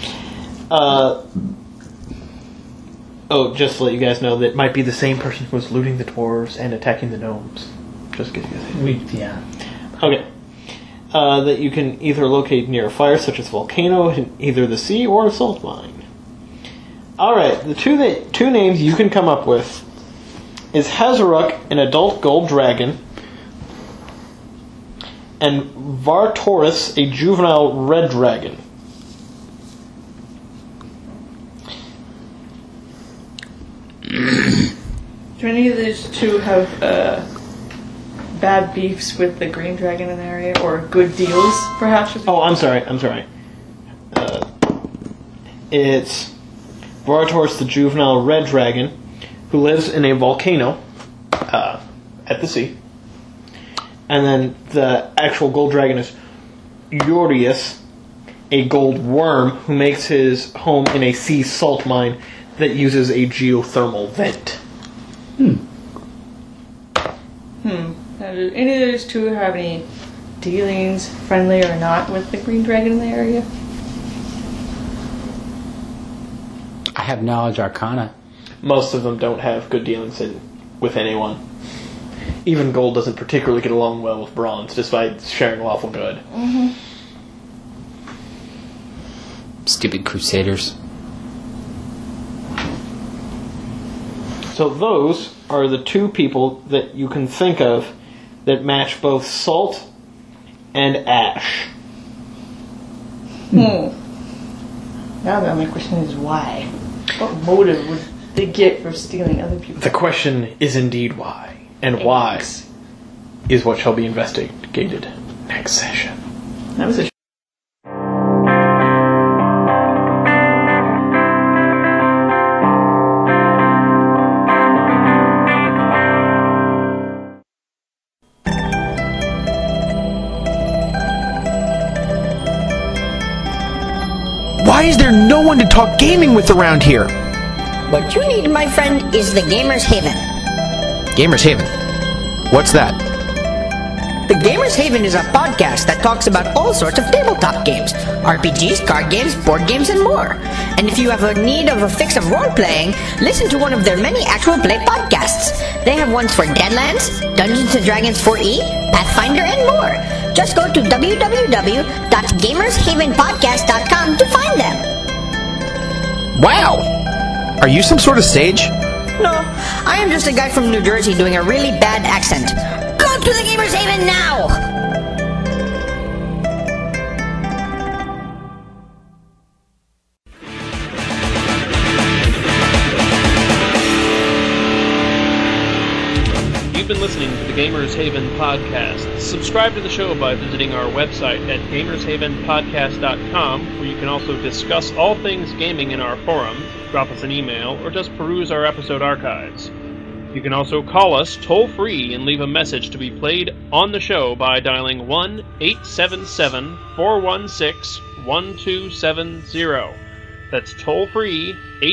Just to let you guys know, that might be the same person who was looting the dwarves and attacking the gnomes. Just to get you guys. Yeah. Okay. That you can either locate near a fire, such as a volcano, in either the sea or a salt mine. Alright, the two names you can come up with is Hazaruk, an adult gold dragon, and Vartorus, a juvenile red dragon. Do any of these two have bad beefs with the green dragon in the area, or good deals, perhaps? Oh, I'm sorry. It's Vartorus, the juvenile red dragon, who lives in a volcano at the sea. And then the actual gold dragon is Urius, a gold worm who makes his home in a sea salt mine that uses a geothermal vent. Now, do any of those two have any dealings, friendly or not, with the green dragon in the area? I have knowledge arcana. Most of them don't have good dealings with anyone. Even gold doesn't particularly get along well with bronze, despite sharing lawful good. Mm-hmm. Stupid crusaders. So those are the two people that you can think of that match both salt and ash. Now the only question is why? What motive would they get for stealing other people? The question is indeed why. And why is what shall be investigated next session. That was a Why is there no one to talk gaming with around here? What you need, my friend, is the Gamers Haven. Gamers Haven? What's that? The Gamers Haven is a podcast that talks about all sorts of tabletop games, RPGs, card games, board games, and more. And if you have a need of a fix of role-playing, listen to one of their many actual play podcasts. They have ones for Deadlands, Dungeons & Dragons 4E, Pathfinder, and more. Just go to www.gamershavenpodcast.com to find them. Wow! Are you some sort of sage? No, I am just a guy from New Jersey doing a really bad accent. Go to the Gamers Haven now! You've been listening to the Gamers Haven podcast. Subscribe to the show by visiting our website at gamershavenpodcast.com, where you can also discuss all things gaming in our forum, drop us an email, or just peruse our episode archives. You can also call us toll-free and leave a message to be played on the show by dialing 1-877-416-1270. That's toll-free,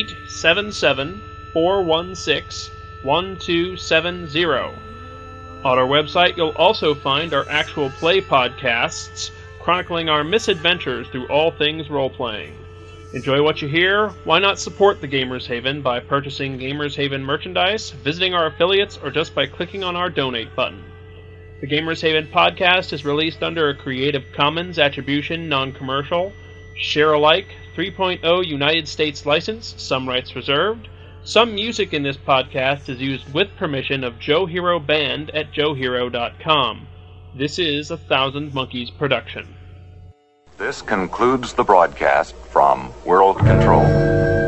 877-416-1270. On our website, you'll also find our actual play podcasts, chronicling our misadventures through all things role-playing. Enjoy what you hear? Why not support the Gamers Haven by purchasing Gamers Haven merchandise, visiting our affiliates, or just by clicking on our donate button? The Gamers Haven podcast is released under a Creative Commons Attribution Non-Commercial, Share-alike 3.0 United States license, some rights reserved. Some music in this podcast is used with permission of Joe Hero Band at joehero.com. This is a Thousand Monkeys production. This concludes the broadcast from World Control.